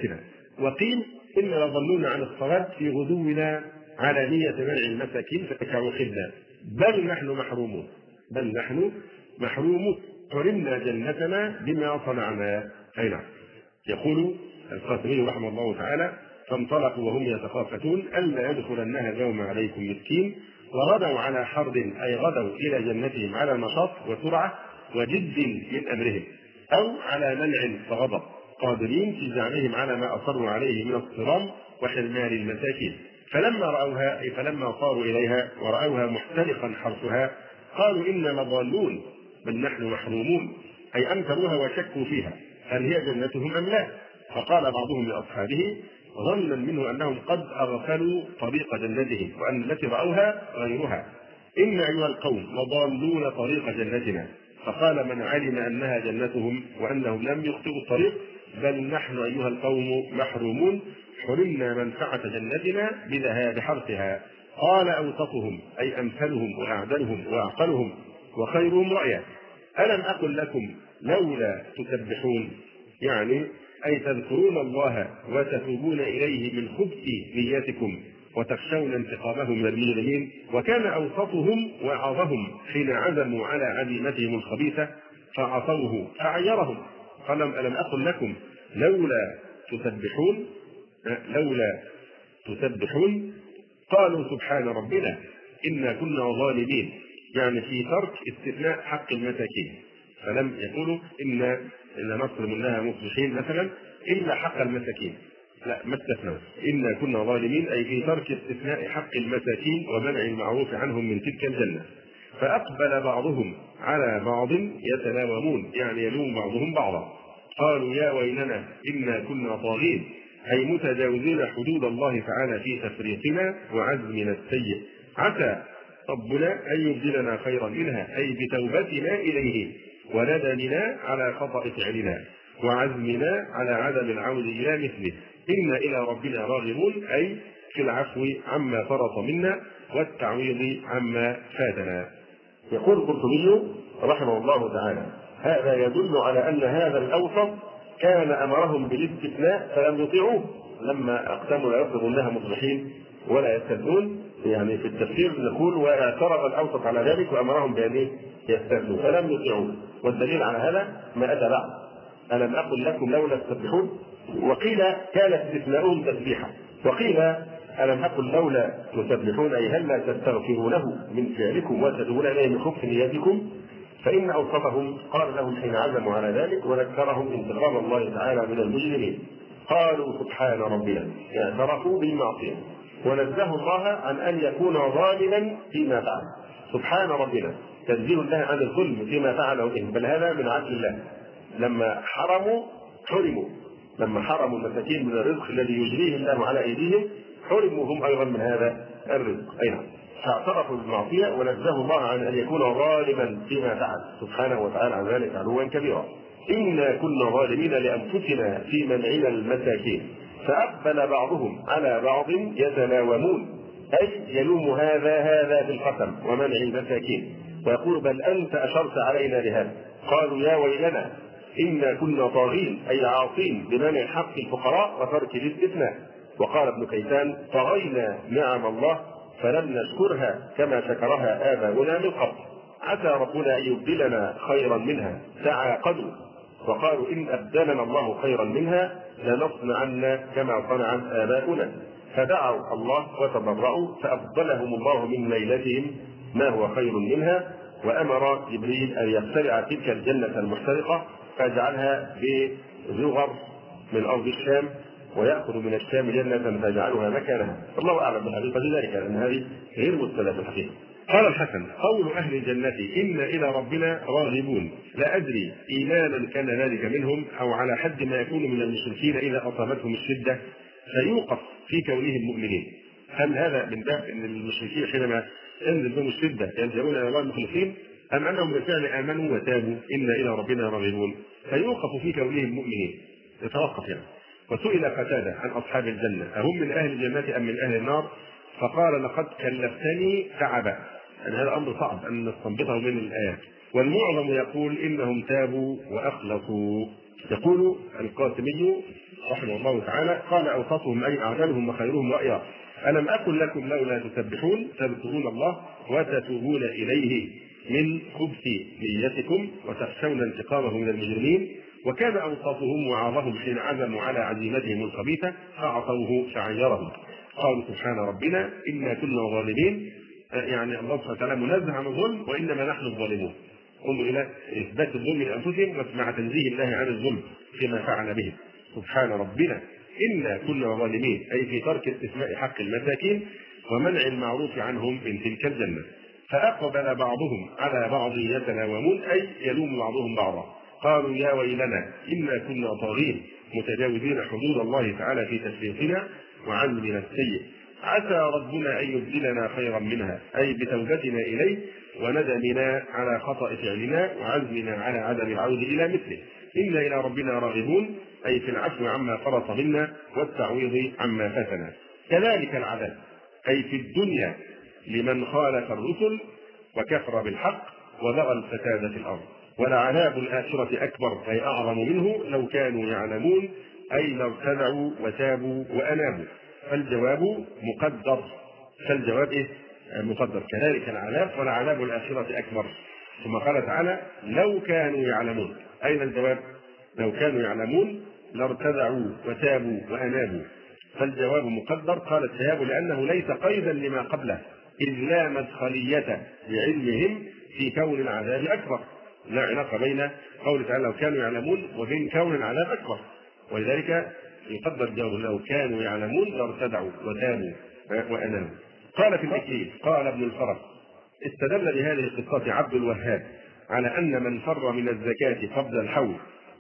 وقيل إننا ظنونا عن الصلاة في غدونا على نية منع المساكين فكعقدنا، بل نحن محرومون بل نحن محرومون حرمنا جنتنا بما صنعنا. أي نعم. يقول القاسمي رحمه الله تعالى: فانطلقوا وهم يتخافتون ألا يدخلنها اليوم عليكم مسكين، وغدوا على حرد، أي غدوا إلى جنتهم على نشاط وسرعة وجد من أمرهم، أو على منع فغضب، قادرين في زعمهم على ما أصروا عليه من الصرام وحرمان المساكين. فلما رأوها، أي فلما صاروا إليها ورأوها محترقا حرثها، قالوا إنا لضالون بل نحن محرومون، أي أنكروها وشكوا فيها هل هي جنتهم أم لا. فقال بعضهم لأصحابه ظنا منه أنهم قد أغفلوا طريق جنتهم وأن التي رأوها غيرها: إن أيها القوم لضالون طريق جنتنا. فقال من علم أنها جنتهم وأنهم لم يخطئوا الطريق: بل نحن أيها القوم محرومون حرمنا منفعة جنتنا بذهاب حرثها. قال أوسطهم، أي أمثلهم وأعدلهم وأعقلهم وخيرهم رأيا: ألم أقل لكم لولا تسبحون، يعني أي تذكرون الله وتتوبون إليه من خبث نياتكم وتخشون انتقامه من المجرمين. وكان أوسطهم وعظهم حين عزموا على عزيمتهم الخبيثة فعصوه فعيرهم. قال ألم أقل لكم لولا تسبحون لولا تسبحون قالوا سبحان ربنا إنا كنا ظالمين، يعني في ترك استثناء حق المساكين، فلم يقولوا إن إن نصر منها مصلحين مثلا إلا حق المساكين، لا ما استثنوا إنا كنا ظالمين، أي في ترك استثناء حق المساكين ومنع المعروف عنهم من تلك الجنة. فأقبل بعضهم على بعض يتلاومون، يعني يلوم بعضهم بعضا. قالوا يا ويلنا إنا كنا طاغين، أي متجاوزين حدود الله تعالى في تفريطنا وعزمنا السيء. عسى ربنا أن يبدلنا خيرا منها، أي بتوبتنا إليه وندمنا على خطأ فعلنا وعزمنا على عدم العود إلى مثله. إنا إلى ربنا راغبون، أي في العفو عما فرط منا والتعويض عما فاتنا. يقول القرطبي رحمه الله تعالى: هذا يدل على أن هذا الأوسط كان أمرهم بالاستثناء فلم يطيعوه لما أقسموا لا يطلبونها مصلحين ولا يستثنون. يعني في التفسير نقول واعترض الأوسط على ذلك وأمرهم بأن يستثنوا فلم يطيعوه، والدليل على هذا ما أتى بعد: ألم أقل لكم لولا تسبحون. وقيل كان استثناؤهم تسبيحا، وقيل ألم أقل لولا تسبحون، أي هل لا تستغفرونه من فعلكم وتدعون إليه من خبث نياتكم. فإن أوسطهم قال لهم حين عزموا على ذلك وذكرهم انتقام الله تعالى من المجرمين: قالوا سبحان ربنا، اعترفوا بالمعصية ونزهوا الله عن أن يكون ظالما فيما فعل. سبحان ربنا تنزيه الله عن الظلم فيما فعله به، بل هذا من عدل الله. لما حرموا حرموا لما حرموا المساكين من الرزق الذي يجريه الله على أيديهم حرموا هم أيضا من هذا الرزق. أيضا فاعترفوا بالمعصية ونزهوا الله عن أن يكون ظالما فيما فعل سبحانه وتعالى عن ذلك علوا كبيرا. إنا كنا ظالمين لأنفسنا في منعنا المساكين. فأقبل بعضهم على بعض يتلاومون، أي يلوم هذا هذا في القسم ومنع المساكين ويقول بل أنت أشرت علينا لهذا. قالوا يا ويلنا إنا كنا طاغين، أي عاصين بمنع حق الفقراء وترك الاستثناء. وقال ابن كيسان طغينا نعم الله فلم نشكرها كما شكرها آباؤنا من قبل. عسى ربنا أن يبدلنا خيرا منها. تعاقدوا وقالوا إن أبدلنا الله خيرا منها لنصنعن كما صنعت آباؤنا. فدعوا الله وتضرعوا فأبدلهم الله من ليلتهم ما هو خير منها، وأمر جبريل أن يخترع تلك الجنة المحترقة فيجعلها بزغر من أرض الشام ويأخذ من الشام جنة فيجعلها مكانها. الله أعلم بحقيقة ذلك، لأن هذه غير مثبتة في الحقيقة. قال الحسن قول أهل الجنة إن إلى ربنا راغبون، لا أدري إيمانا كان ذلك منهم أو على حد ما يكون من المشركين إذا أصابتهم الشدة فيوقف في كونهم مؤمنين. هل هذا من باب أن المشركين حينما تنزل بهم الشدة يلجؤون إلى الله المخلصين، أم أنهم بالفعل آمنوا وتابوا إن إلى ربنا راغبون فيوقف في كونهم مؤمنين؟ يتوقف يعني. وسئل قتادة عن أصحاب الجنة أهم من أهل الجنة أم من أهل النار؟ فقال لقد كلفتني تعبا. يعني هذا أمر صعب أن نستنبطه من الآيات. والمعظم يقول إنهم تابوا وأخلصوا. يقول القاسمي رحمه الله تعالى: قال أوسطهم أي أعدلهم وخيرهم رأيا: ألم أقل لكم لولا تسبحون تذكرون الله وتتوبون إليه من خبث نيتكم وتخشون انتقامه من المجرمين؟ وكان أوسطهم وعظهم حين عزموا على عزيمتهم الخبيثة فأعطوه شعيرهم. قالوا: سبحان ربنا إنا كنا ظالمين. يعني الله سبحانه وتعالى منزه عن الظلم وإنما نحن الظالمون. انظر إلى إثبات الظلم لأنفسهم مع تنزيه الله عن الظلم فيما فعل بهم. سبحان ربنا إنا كنا ظالمين، أي في ترك استثناء حق المساكين ومنع المعروف عنهم من تلك الجنة. فأقبل بعضهم على بعض يتناومون، أي يلوم بعضهم بعضا. قالوا: يا ويلنا إنا كنا طاغين متجاوزين حدود الله تعالى في تشريفنا وعملنا السيء، عسى ربنا أن يبدلنا خيرا منها، أي بتوبتنا إليه وندمنا على خطأ فعلنا وعزمنا على عدم العودة إلى مثله. إنا إلى ربنا راغبون، أي في العفو عما فرط منا والتعويض عما فاتنا. كذلك العذاب، أي في الدنيا لمن خالف الرسل وكفر بالحق وبغى الفساد في الأرض. ولعذاب الآخرة أكبر، أي أعظم منه لو كانوا يعلمون، أي لو ارتدعوا وتابوا وأنابوا. فالجواب مقدر. فالجواب إيه؟ مقدر. كذلك العذاب ولعذاب الآخرة أكبر. ثم قال تعالى: لو كانوا يعلمون. أين الجواب؟ لو كانوا يعلمون لارتدعوا وتابوا وأنابوا. فالجواب مقدر. قال التياب لأنه ليس قيدا لما قبله، إذ لا مدخلية لعلمهم في كون العذاب أكبر. لا علاقة بين قول تعالى لو كانوا يعلمون وبين كون العذاب أكبر، ولذلك يقدر الجواب لو كانوا يعلمون لارتدعوا وتابوا وأنابوا. قال في الإكليل: قال ابن الفرج: استدل بهذه القصة عبد الوهاب على أن من فر من الزكاة قبل الحول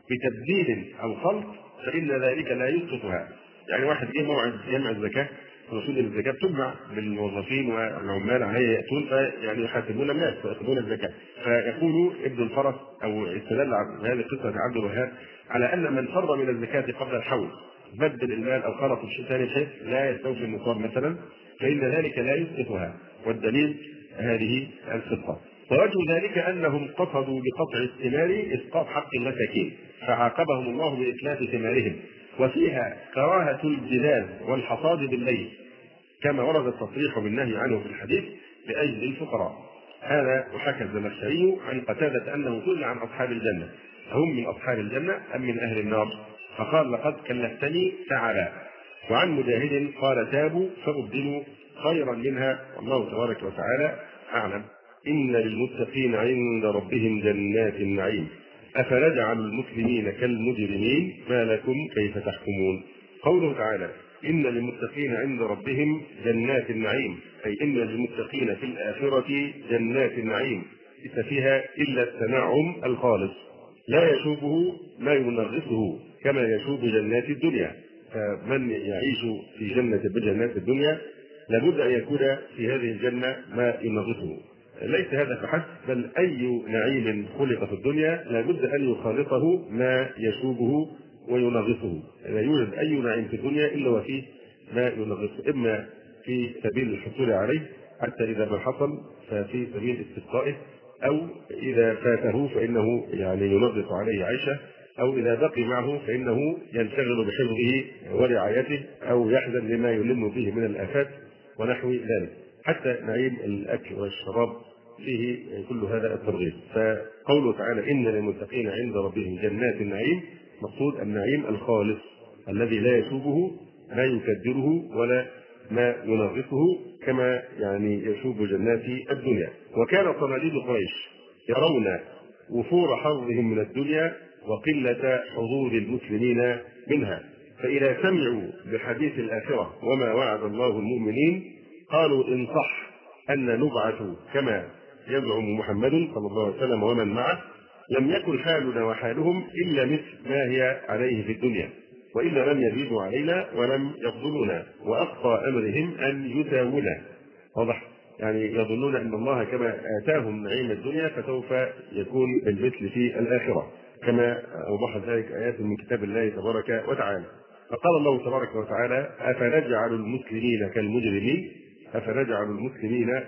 بتبديل أو خلط فإن ذلك لا يسقطها. يعني واحد جه موعد جمع الزكاة، رسول الزكاة تجمع بالموظفين والعمال عليه يأتون فيعني يحاسبون الناس ويأخذون الزكاة. فيقول ابن الفرج أو استدل بهذه القصة عبد الوهاب على أن من فر من الزكاة قبل الحول بدل المال أو خلط بشيء ثاني بحيث لا يستوفي النصاب مثلا فإن ذلك لا يسقطها، والدليل هذه القصة. ووجه ذلك أنهم قصدوا بقطع الثمار إسقاط حق المساكين فعاقبهم الله بإتلاف ثمارهم، وفيها كراهة الجذاذ والحصاد بالليل كما ورد التصريح بالنهي عنه في الحديث لأجل الفقراء. هذا وحكى الزمخشري عن قتادة أنه سئل عن أصحاب الجنة: هم من أصحاب الجنة أم من أهل النار؟ فقال: لقد كلفتني فعلا. وعن مجاهد قال: تابوا فأبدلوا خيرا منها، والله تبارك وتعالى أعلم. إن للمتقين عند ربهم جنات النعيم أفنجعل المسلمين كالمجرمين ما لكم كيف تحكمون. قوله تعالى: إن للمتقين عند ربهم جنات النعيم، أي إن للمتقين في الآخرة جنات النعيم ليس فيها إلا التنعم الخالص لا يشوبه ما ينغصه كما يشوب جنات الدنيا. فمن يعيش في جنة بجنات الدنيا لابد أن يكون في هذه الجنة ما ينغصه. ليس هذا فحسب، بل أي نعيم خلق في الدنيا لابد أن يخالطه ما يشوبه وينغصه. لا يوجد أي نعيم في الدنيا إلا وفيه ما ينغصه، إما في سبيل الحصول عليه حتى إذا ما حصل ففي سبيل استبقائه، أو إذا فاته فإنه يعني ينغص عليه عيشه، أو إذا بقي معه فإنه ينشغل بحفظه ورعايته أو يحزن لما يلم به من الآفات ونحو ذلك. حتى نعيم الأكل والشراب فيه كل هذا الترغيب. فقوله تعالى: إن للمتقين عند ربهم جنات النعيم، مقصود النعيم الخالص الذي لا يشوبه ما يكدره ولا ما ينغصه كما يعني يشوب جنات الدنيا. وكان صناديد قريش يرون وفور حظهم من الدنيا وقلة حظوظ المسلمين منها، فإذا سمعوا بحديث الآخرة وما وعد الله المؤمنين قالوا: إن صح أن نبعث كما يزعم محمد صلى الله عليه وسلم ومن معه لم يكن حالنا وحالهم إلا مثل ما هي عليه في الدنيا، وإلا لم يزيدوا علينا ولم يفضلونا، وأقصى أمرهم أن يساونا. واضح؟ يعني يظنون أن الله كما آتاهم نعيم الدنيا فسوف يكون بالمثل في الآخرة، كما أوضحت ذلك آيات من كتاب الله تبارك وتعالى. فقال الله تبارك وتعالى: أفنجعل المسلمين كالمجرمين أفنجعل المسلمين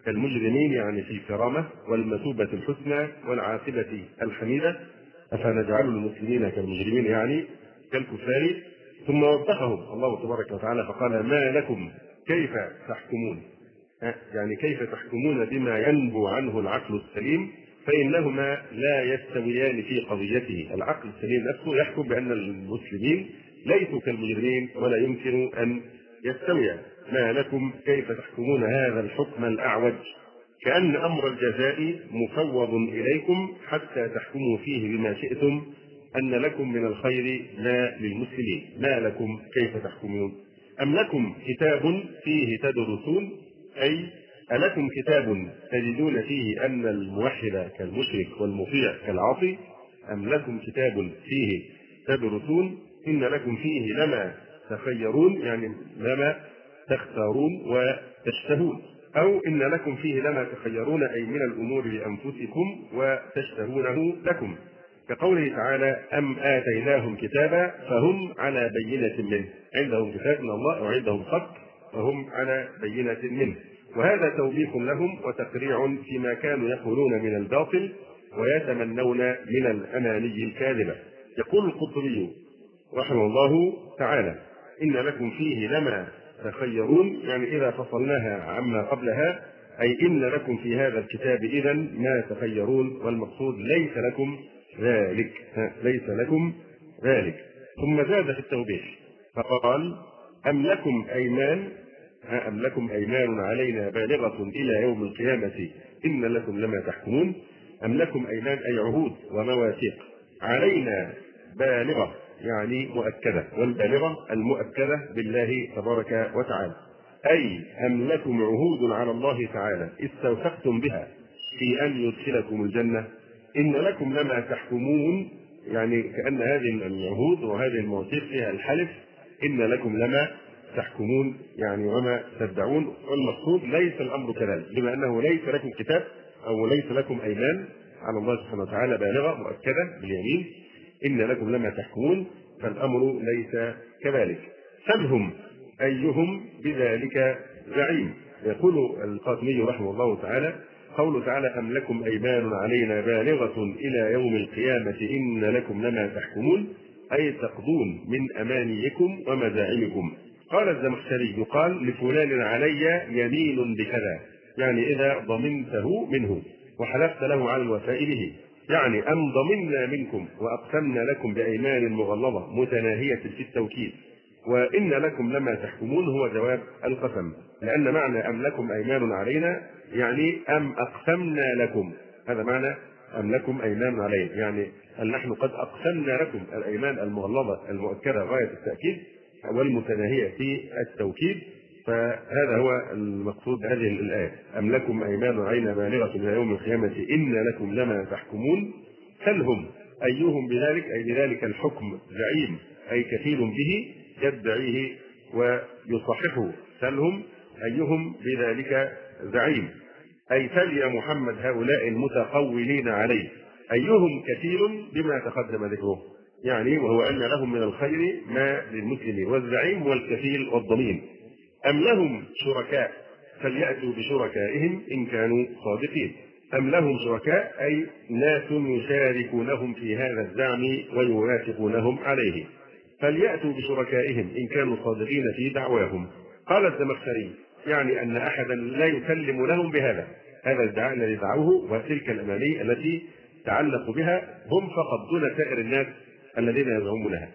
كالمجرمين يعني في الكرامة والمثوبة الحسنى والعاقبة الحميدة، أفنجعل المسلمين كالمجرمين يعني كالكفار. ثم وبخهم الله تبارك وتعالى فقال ما لكم كيف تحكمون، يعني كيف تحكمون بما ينبو عنه العقل السليم، فإنهما لا يستويان في قضيته. العقل السليم نفسه يحكم بأن المسلمين ليسوا كالمجرمين ولا يمكن أن يستويا. ما لكم كيف تحكمون هذا الحكم الأعوج، كأن أمر الجزاء مفوض إليكم حتى تحكموا فيه بما شئتم، أن لكم من الخير ما للمسلمين. ما لكم كيف تحكمون، أم لكم كتاب فيه تدرسون، أي ألكم كتاب تجدون فيه أن الموحد كالمشرك والمطيع كالعاصي، أم لكم كتاب فيه تدرسون إن لكم فيه لما تخيرون، يعني لما تختارون وتشتهون، أو إن لكم فيه لما تخيرون أي من الأمور لأنفسكم وتشتهونه لكم، كقوله تعالى أم آتيناهم كتابا فهم على بينة منه، عندهم كتاب من الله وعندهم حق فهم على بينة منه. وهذا توبيخ لهم وتقريع فيما كانوا يقولون من الباطل ويتمنون من الأماني الكاذبة. يقول القرطبي رحمه الله تعالى إن لكم فيه لما تخيرون، يعني إذا فصلناها عما قبلها أي إن لكم في هذا الكتاب إذا ما تخيرون، والمقصود ليس لكم ذلك، ليس لكم ذلك. ثم زاد في التوبيخ فقال أم لكم أيمان، أم لكم أيمان علينا بالغة إلى يوم القيامة إن لكم لما تحكمون. أم لكم أيمان أي عهود ومواثيق، علينا بالغة يعني مؤكدة، والبالغة المؤكدة بالله تبارك وتعالى، أي أم لكم عهود على الله تعالى استوثقتم بها في أن يدخلكم الجنة إن لكم لما تحكمون، يعني كأن هذه العهود وهذه المواثيق فيها الحلف إن لكم لما تحكمون يعني وما تدعون. والمقصود ليس الأمر كذلك، بما أنه ليس لكم كتاب أو ليس لكم أيمان على الله سبحانه وتعالى بالغة مؤكدة باليمين إن لكم لما تحكمون، فالأمر ليس كذلك. سلهم أيهم بذلك زعيم. يقول القاسمي رحمه الله تعالى قوله تعالى أم لكم أيمان علينا بالغة إلى يوم القيامة إن لكم لما تحكمون، أي تقضون من أمانيكم ومزاعمكم. قال الزمخشري يقال لفلان علي يمين بكذا، يعني إذا ضمنته منه وحلفت له على الوفاء به، يعني أم ضمنا منكم وأقسمنا لكم بأيمان مغلظة متناهية في التوكيد، وإن لكم لما تحكمون هو جواب القسم، لأن معنى أم لكم أيمان علينا يعني أم أقسمنا لكم، هذا معنى أم لكم أيمان علينا، يعني أن نحن قد أقسمنا لكم الأيمان المغلظة المؤكدة غاية التأكيد والمتناهية في التوكيد. فهذا هو المقصود هذه الآية أم لكم أيمان علينا بالغة إلى يوم القيامة إن لكم لما تحكمون. سلهم أيهم بذلك أي بذلك الحكم زعيم، أي كفيل به يدعيه ويصححه. سلهم أيهم بذلك زعيم، أي سل محمد هؤلاء المتقولين عليه أيهم كفيل بما تقدم ذكره، يعني وهو أن لهم من الخير ما للمسلمين، والزعيم والكفيل والضمين. أم لهم شركاء فليأتوا بشركائهم إن كانوا صادقين. أم لهم شركاء أي ناس يشاركونهم في هذا الزعم ويوافقونهم عليه، فليأتوا بشركائهم إن كانوا صادقين في دعواهم. قال الزمخشري يعني أن أحدا لا يسلم لهم بهذا هذا الدعاء الذي دعوه وتلك الأماني التي تعلقوا بها هم فقط دون سائر الناس الذين يزعمونها،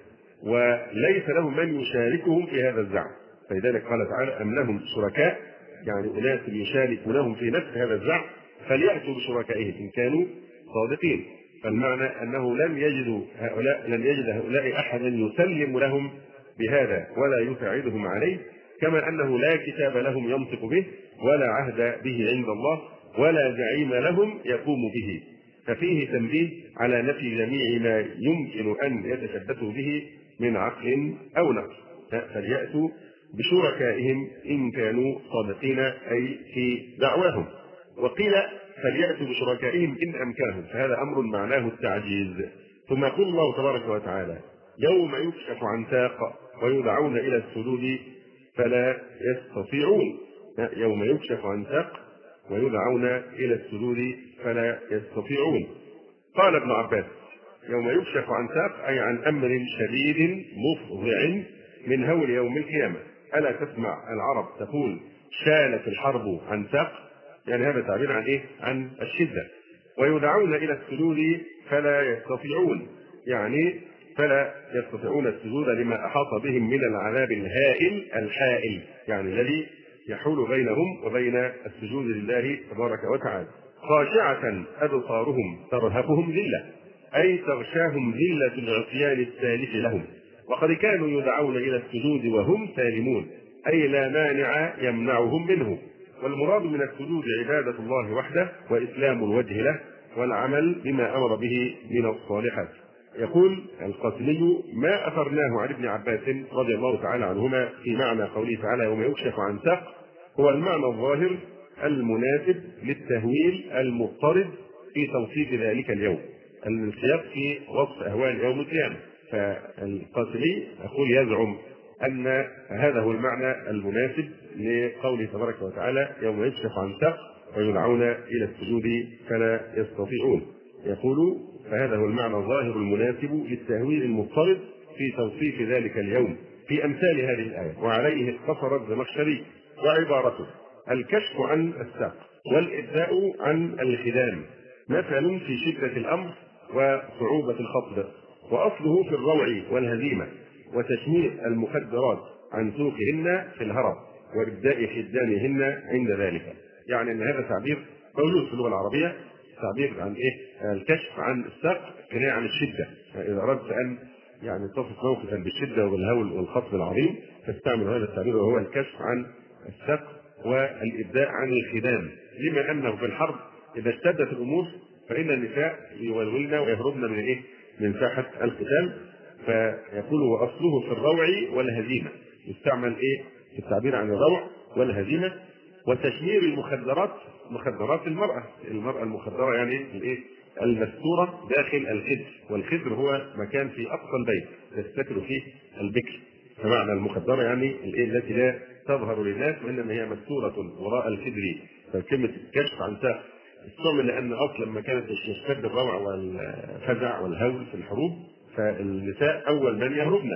وليس لهم من يشاركهم في هذا الزعم. فلذلك قال تعالى أم لهم شركاء يعني أناس يشاركونهم في نفس هذا الزعم فليأتوا بشركائهم إن كانوا صادقين. فالمعنى أنه لم يجدوا هؤلاء لم يجد هؤلاء أحدا يسلم لهم بهذا ولا يساعدهم عليه، كما أنه لا كتاب لهم ينطق به ولا عهد به عند الله ولا زعيم لهم يقوم به. ففيه تنبيه على نفي جميع ما يمكن أن يتشبثوا به من عقل أو نقل. فليأتوا بشركائهم إن كانوا صادقين أي في دعواهم. وقيل فليأتوا بشركائهم إن أمكنهم، فهذا أمر معناه التعجيز. ثم يقول الله تبارك وتعالى يوم يكشف عن ساق ويدعون إلى السجود فلا يستطيعون. يوم يكشف عن ساق ويدعون إلى السجود فلا يستطيعون. قال ابن عباس: يوم يكشف عن ساق أي عن أمر شديد مفظع من هول يوم القيامة. ألا تسمع العرب تقول: شالت الحرب عن ساق، يعني هذا تعبير عن إيه؟ عن الشدة. ويدعون إلى السجود فلا يستطيعون، يعني فلا يستطيعون السجود لما أحاط بهم من العذاب الهائل الحائل، يعني الذي يحول بينهم وبين السجود لله تبارك وتعالى. خاشعة أبصارهم ترهقهم ذلة، أي تغشاهم ذلة العصيان السالف لهم، وقد كانوا يدعون إلى السجود وهم سالمون، أي لا مانع يمنعهم منه. والمراد من السجود عبادة الله وحده وإسلام الوجه له والعمل بما أمر به من الصالحات. يقول القاسمي: ما أثرناه عن ابن عباس رضي الله تعالى عنهما في معنى قوله تعالى: يوم يكشف عن ساق، هو المعنى الظاهر المناسب للتهويل المضطرد في توصيف ذلك اليوم، السياق في وصف أهوال يوم القيامة. فالقاسمي يقول يزعم أن هذا هو المعنى المناسب لقوله تبارك وتعالى: يوم يكشف عن ساق ويدعون إلى السجود فلا يستطيعون. يقول: فهذا هو المعنى الظاهر المناسب للتهويل المضطرد في توصيف ذلك اليوم في أمثال هذه الآية. وعليه اقتصر الزمخشري، وعبارته: الكشف عن الساق والإبداء عن الخدام مثل في شدة الأمر وصعوبة الخطب، وأصله في الروع والهزيمة وتشمير المخدرات عن سوقهن في الهرب وإبداء خدامهن عند ذلك. يعني أن هذا تعبير موجود في اللغة العربية، تعبير عن إيه؟ الكشف عن الساق كناية عن الشدة. إذا أردت أن يعني تصف موقفا بالشدة وبالهول والخطب العظيم تستعمل هذا التعبير، وهو الكشف عن الساق والإبداء عن الخدام، لما أنه في الحرب إذا اشتدت الأمور فإن النساء يولولن ويهربن من إيه؟ من ساحة القتال. فيقول: وأصله في الروع والهزيمة، يستعمل إيه؟ في التعبير عن الروع والهزيمة. وتشمير المخدرات، مخدرات المرأة، المرأة المخدرة يعني الإيه؟ المستورة داخل الخدر، والخدر هو مكان في أقصى البيت تستتر فيه البكر، فمعنى المخدرة يعني الإيه؟ التي لا تظهر للناس وإنما هي مستورة وراء الخدر. فكلمة الكشف عن ساق استعمل لأن أصلا لما كانت تشتد الروع والفزع والهول في الحروب فالنساء أول من يهربن،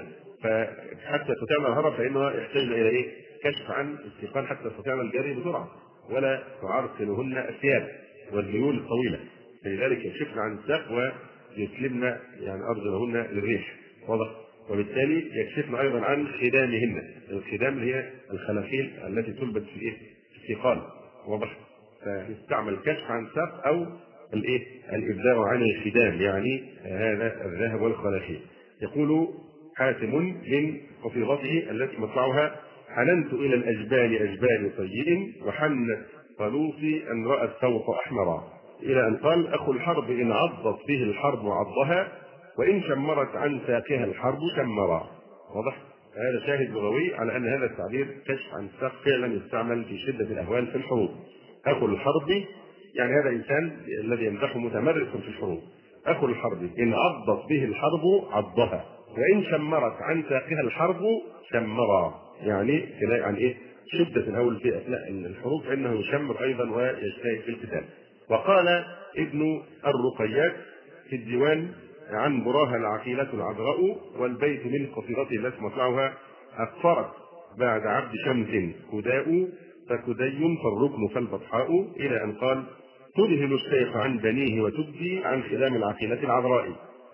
فحتى تستطيعن الهرب فإنها يحتاجن إلى إيه؟ كشف عن استيقان حتى تستطيعن الجري بسرعة، ولا تعرقلهن الثياب والذيول الطويلة، فلذلك يكشفن عن الساق ويسلمن يعني أرجلهن للريح، واضح؟ وبالتالي يكشفن أيضا عن خدامهن، الخدام هي الخلاخيل التي تلبس في إيه؟ الثقال، واضح؟ فيستعمل كشف عن ساق أو الإيه؟ الإبداء عن الخدام، يعني هذا الذهب والخلاخيل. يقول حاتم من قصيدته التي مطلعها: حننت إلى الأجبال أجبال طيء وحنت طلوسي أن رأت فوق أحمرا، إلى أن قال: أخو الحرب إن عضت به الحرب عضها وإن شمرت عن ساقها الحرب شمرا. واضح؟ هذا شاهد لغوي على أن هذا التعبير كشف عن الساق فعلا يستعمل في شدة الأهوال في الحروب. أخو الحرب يعني هذا إنسان الذي يمدحه متمرس في الحروب. أخو الحرب إن عضت به الحرب عضها وإن شمرت عن ساقها الحرب شمرا، يعني كناية عن إيه؟ شدة الهول في أثناء الحروب، فإنه يشمر أيضا ويجتهد في القتال. وقال ابن الرقيات في الديوان عن براها العقيلة العذراء، والبيت من قصيدته التي مطلعها: أكفرت بعد عبد شمس كداء فكدي فالركن فالبطحاء، إلى أن قال: تذهل الشيخ عن بنيه وتبدي عن خدام العقيلة العذراء.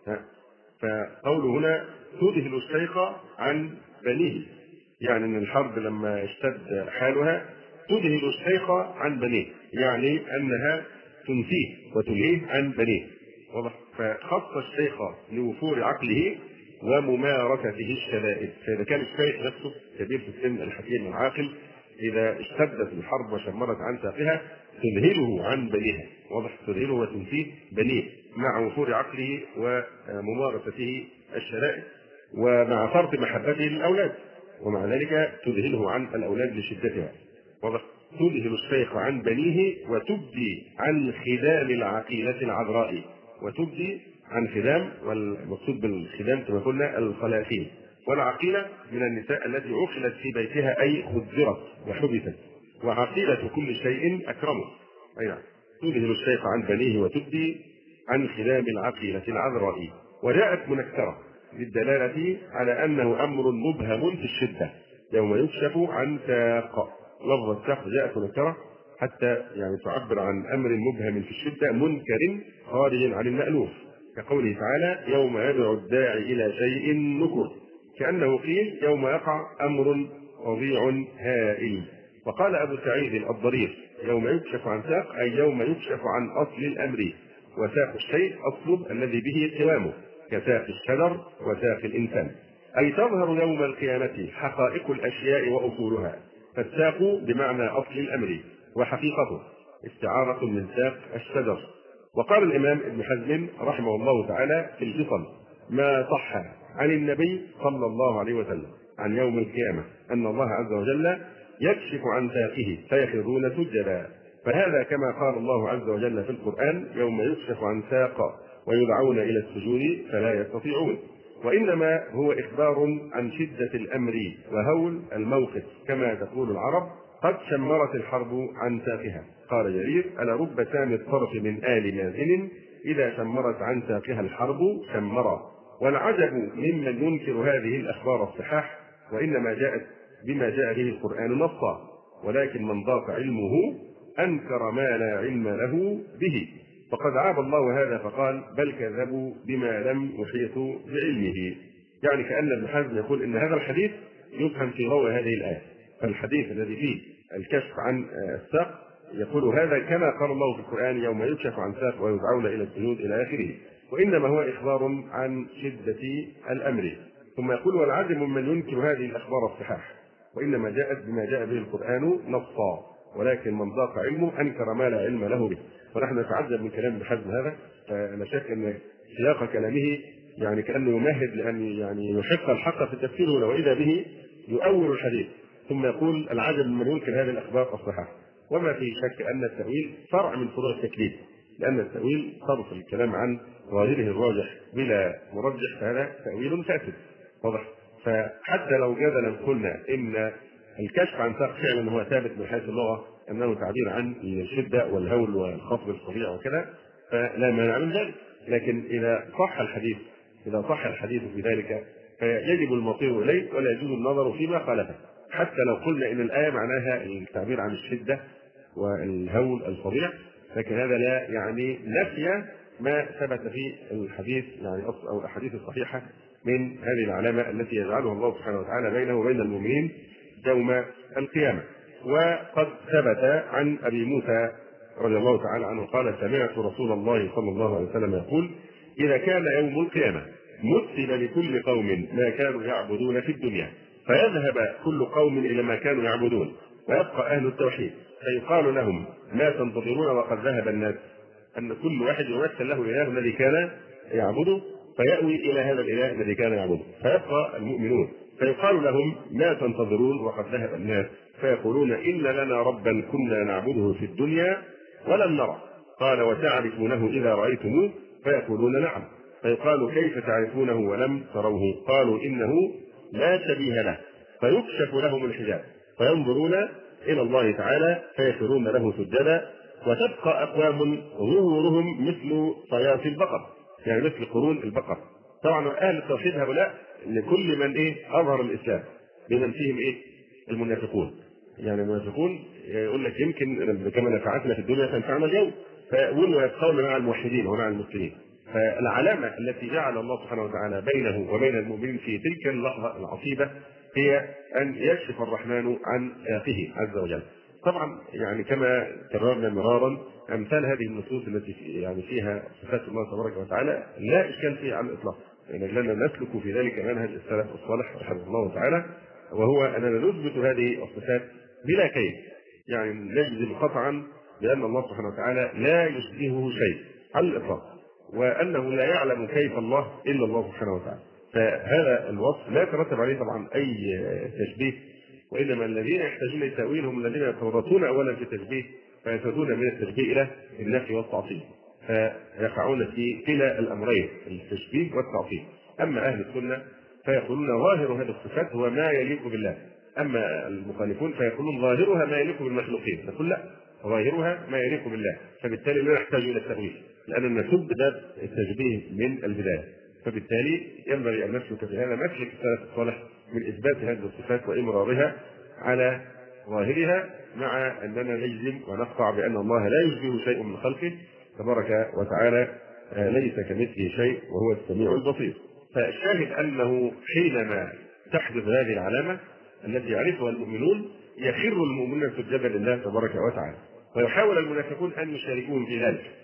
فقوله هنا تذهل الشيخ عن بنيه، يعني ان الحرب لما اشتد حالها تذهل الشيخ عن بنيه، يعني انها تنسيه وتلهيه عن بنيه، واضح؟ فخص الشيخ لوفور عقله وممارسته الشدائد. فاذا كان الشيخ نفسه كبير في السن الحكيم العاقل، اذا اشتدت الحرب وشمرت عن ساقها تذهله عن بنيها، واضح؟ تذهله وتنسيه بنيه مع وفور عقله وممارسته الشدائد ومع فرط محبته للاولاد، ومع ذلك تذهله عن الاولاد لشدتها، واضح؟ تذهل الشيخ عن بنيه وتبدي عن خدام العقيلة العذراء، وتبدي عن خدام، والمقصود بالخدام كما قلنا الخلاخيل، والعقيلة من النساء التي عقلت في بيتها أي خدرت وحبست، وعقيلة كل شيء أكرمه، أي نعم. تذهل الشيخ عن بنيه وتبدي عن خلام العقيلة العذراء. وجاءت منكرة للدلالة على أنه أمر مبهم في الشدة يوم يكشف عن ساق. لفظ الساق جاءت منكرة حتى يعني تعبر عن أمر مبهم في الشدة منكر خارج عن المألوف، كقوله تعالى يوم يدعو الداعي إلى شيء نكر، كأنه قيل يوم يقع أمر فظيع هائل. وقال أبو سعيد الضرير يوم يكشف عن ساق أي يوم يكشف عن أصل الأمر، وساق الشيء أصل الذي به قوامه كساق الشجر وساق الإنسان، أي تظهر يوم القيامة حقائق الأشياء وأصولها. فالساق بمعنى أصل الأمر وحقيقته استعارة من ساق الشجر. وقال الإمام ابن حزم رحمه الله تعالى في الفصل ما صح عن النبي صلى الله عليه وسلم عن يوم القيامة أن الله عز وجل يكشف عن ساقه فيخرون سجدا، فهذا كما قال الله عز وجل في القرآن يوم يكشف عن ساق ويدعون إلى السجود فلا يستطيعون. وإنما هو إخبار عن شدة الأمر وهول الموقف، كما تقول العرب قد شمرت الحرب عن ساقها. قال جرير ألا رب سام الطرف من آل مازن إذا شمرت عن ساقها الحرب شمرا. والعجب ممن ينكر هذه الأخبار الصحاح، وإنما جاءت بما جاء به القرآن نصا، ولكن من ضاق علمه أنكر ما لا علم له به. فقد عاب الله هذا فقال بل كذبوا بما لم يحيطوا بعلمه. يعني كأن ابن حزم يقول إن هذا الحديث يفهم في ضوء هذه الآية. فالحديث الذي فيه الكشف عن الساق يقول هذا كما قال الله في القرآن يوم يكشف عن ساق ويدعون إلى السجود إلى آخره، وإنما هو إخبار عن شدة الأمر. ثم يقول والعجب من ينكر هذه الأخبار الصحاح، وإنما جاءت بما جاء به القرآن نصا، ولكن من ضاق علمه أنكر ما لا علم له به. ونحن نتعجب من كلام ابن حزم هذا، فأنا شاك أن سياق كلامه يعني كأنه يمهد لأن يعني يحق الحق في التفسير، وإذا به يؤول الحديث. ثم يقول العجب من ينكر هذه الأخبار الصحاح. وما في شك أن التأويل فرع من فروع التكليف، لأن التأويل صرف الكلام عن ظاهره الراجح بلا مرجح، فهذا تأويل فاسد واضح. فحتى لو جدلا قلنا إن الكشف عن ساق فعلا هو ثابت من حيث اللغة أنه تعبير عن الشدة والهول والخفض السريع وكذا، فلا مانع من ذلك. لكن إذا صح الحديث إذا صح الحديث في ذلك فيجب المطير إليه ولا يجوز النظر فيما خالفه، حتى لو قلنا إن الآية معناها التعبير عن الشدة والهول الفظيع، لكن هذا لا يعني نفي ما ثبت في الحديث يعني أو الأحاديث الصحيحة من هذه العلامة التي يجعلها الله سبحانه وتعالى بينه وبين المؤمنين يوم القيامة. وقد ثبت عن أبي موسى رضي الله تعالى عنه قال سمعت رسول الله صلى الله عليه وسلم يقول إذا كان يوم القيامة مثل لكل قوم ما كانوا يعبدون في الدنيا، فيذهب كل قوم إلى ما كانوا يعبدون ويبقى أهل التوحيد، فيقال لهم ما تنتظرون وقد ذهب الناس، أن كل واحد يمثل له إله الذي كان يعبده فيأوي إلى هذا الإله الذي كان يعبده، فيبقى المؤمنون فيقال لهم ما تنتظرون وقد ذهب الناس، فيقولون إن لنا ربا كنا نعبده في الدنيا ولم نرى. قال وتعرفونه إذا رأيتموه؟ فيقولون نعم. فيقال كيف تعرفونه ولم تروه؟ قالوا إنه لا شبيه له. فيكشف لهم الحجاب فينظرون إلى الله تعالى فيخرون له سجدا، وتبقى أقوام ظهورهم مثل صياف البقر، يعني مثل قرون البقر. طبعا أهل التوحيد هؤلاء لكل من إيه أظهر الإسلام، بمن فيهم إيه المنافقون. يعني المنافقون يقول لك يمكن كما نفعتنا في الدنيا تنفعنا اليوم، فيقولوا يتقون مع الموحدين ومع المسلمين. فالعلامة التي جعل الله سبحانه وتعالى بينه وبين المؤمنين في تلك اللحظة العصيبة هي أن يكشف الرحمن عن ساقه عز وجل. طبعا يعني كما كررنا مرارا أمثال هذه النصوص التي يعني فيها صفات الله تبارك وتعالى لا إشكال فيها على الإطلاق، يعني لنا نسلك في ذلك منهج السلف الصالح رحمه الله تعالى، وهو أننا نثبت هذه الصفات بلا كيف، يعني نجزم قطعا بأن الله سبحانه وتعالى لا يشبهه شيء على الإطلاق، وأنه لا يعلم كيف الله إلا الله سبحانه وتعالى. فهذا الوصف لا يترتب عليه طبعا أي تشبيه، وإنما الذين يحتاجون للتأويل هم الذين يتورطون أولا في التشبيه فيتردون من التشبيه إلى النفي والتعطيل، فيقعون في كلا الأمرين التشبيه والتعطيل. أما أهل السنة فيقولون ظاهر هذه الصفات هو ما يليق بالله، أما المخالفون فيقولون ظاهرها ما يليق بالمخلوقين. نقول لا، ظاهرها ما يليق بالله، فبالتالي لا نحتاج الى التأويل، لأننا نسب باب التشبيه من البداية. فبالتالي ينبغي أن نسلك في هذا مسلك السلف الصالح من إثبات هذه الصفات وإمرارها على ظاهرها، مع أننا نجزم ونقطع بأن الله لا يشبه شيء من خلقه تبارك وتعالى، ليس كمثله شيء وهو السميع البصير. فالشاهد أنه حينما تحدث هذه العلامة التي يعرفها المؤمنون يخر المؤمنون سجدا لله تبارك وتعالى، ويحاول المنافقون أن يشاركون في ذلك،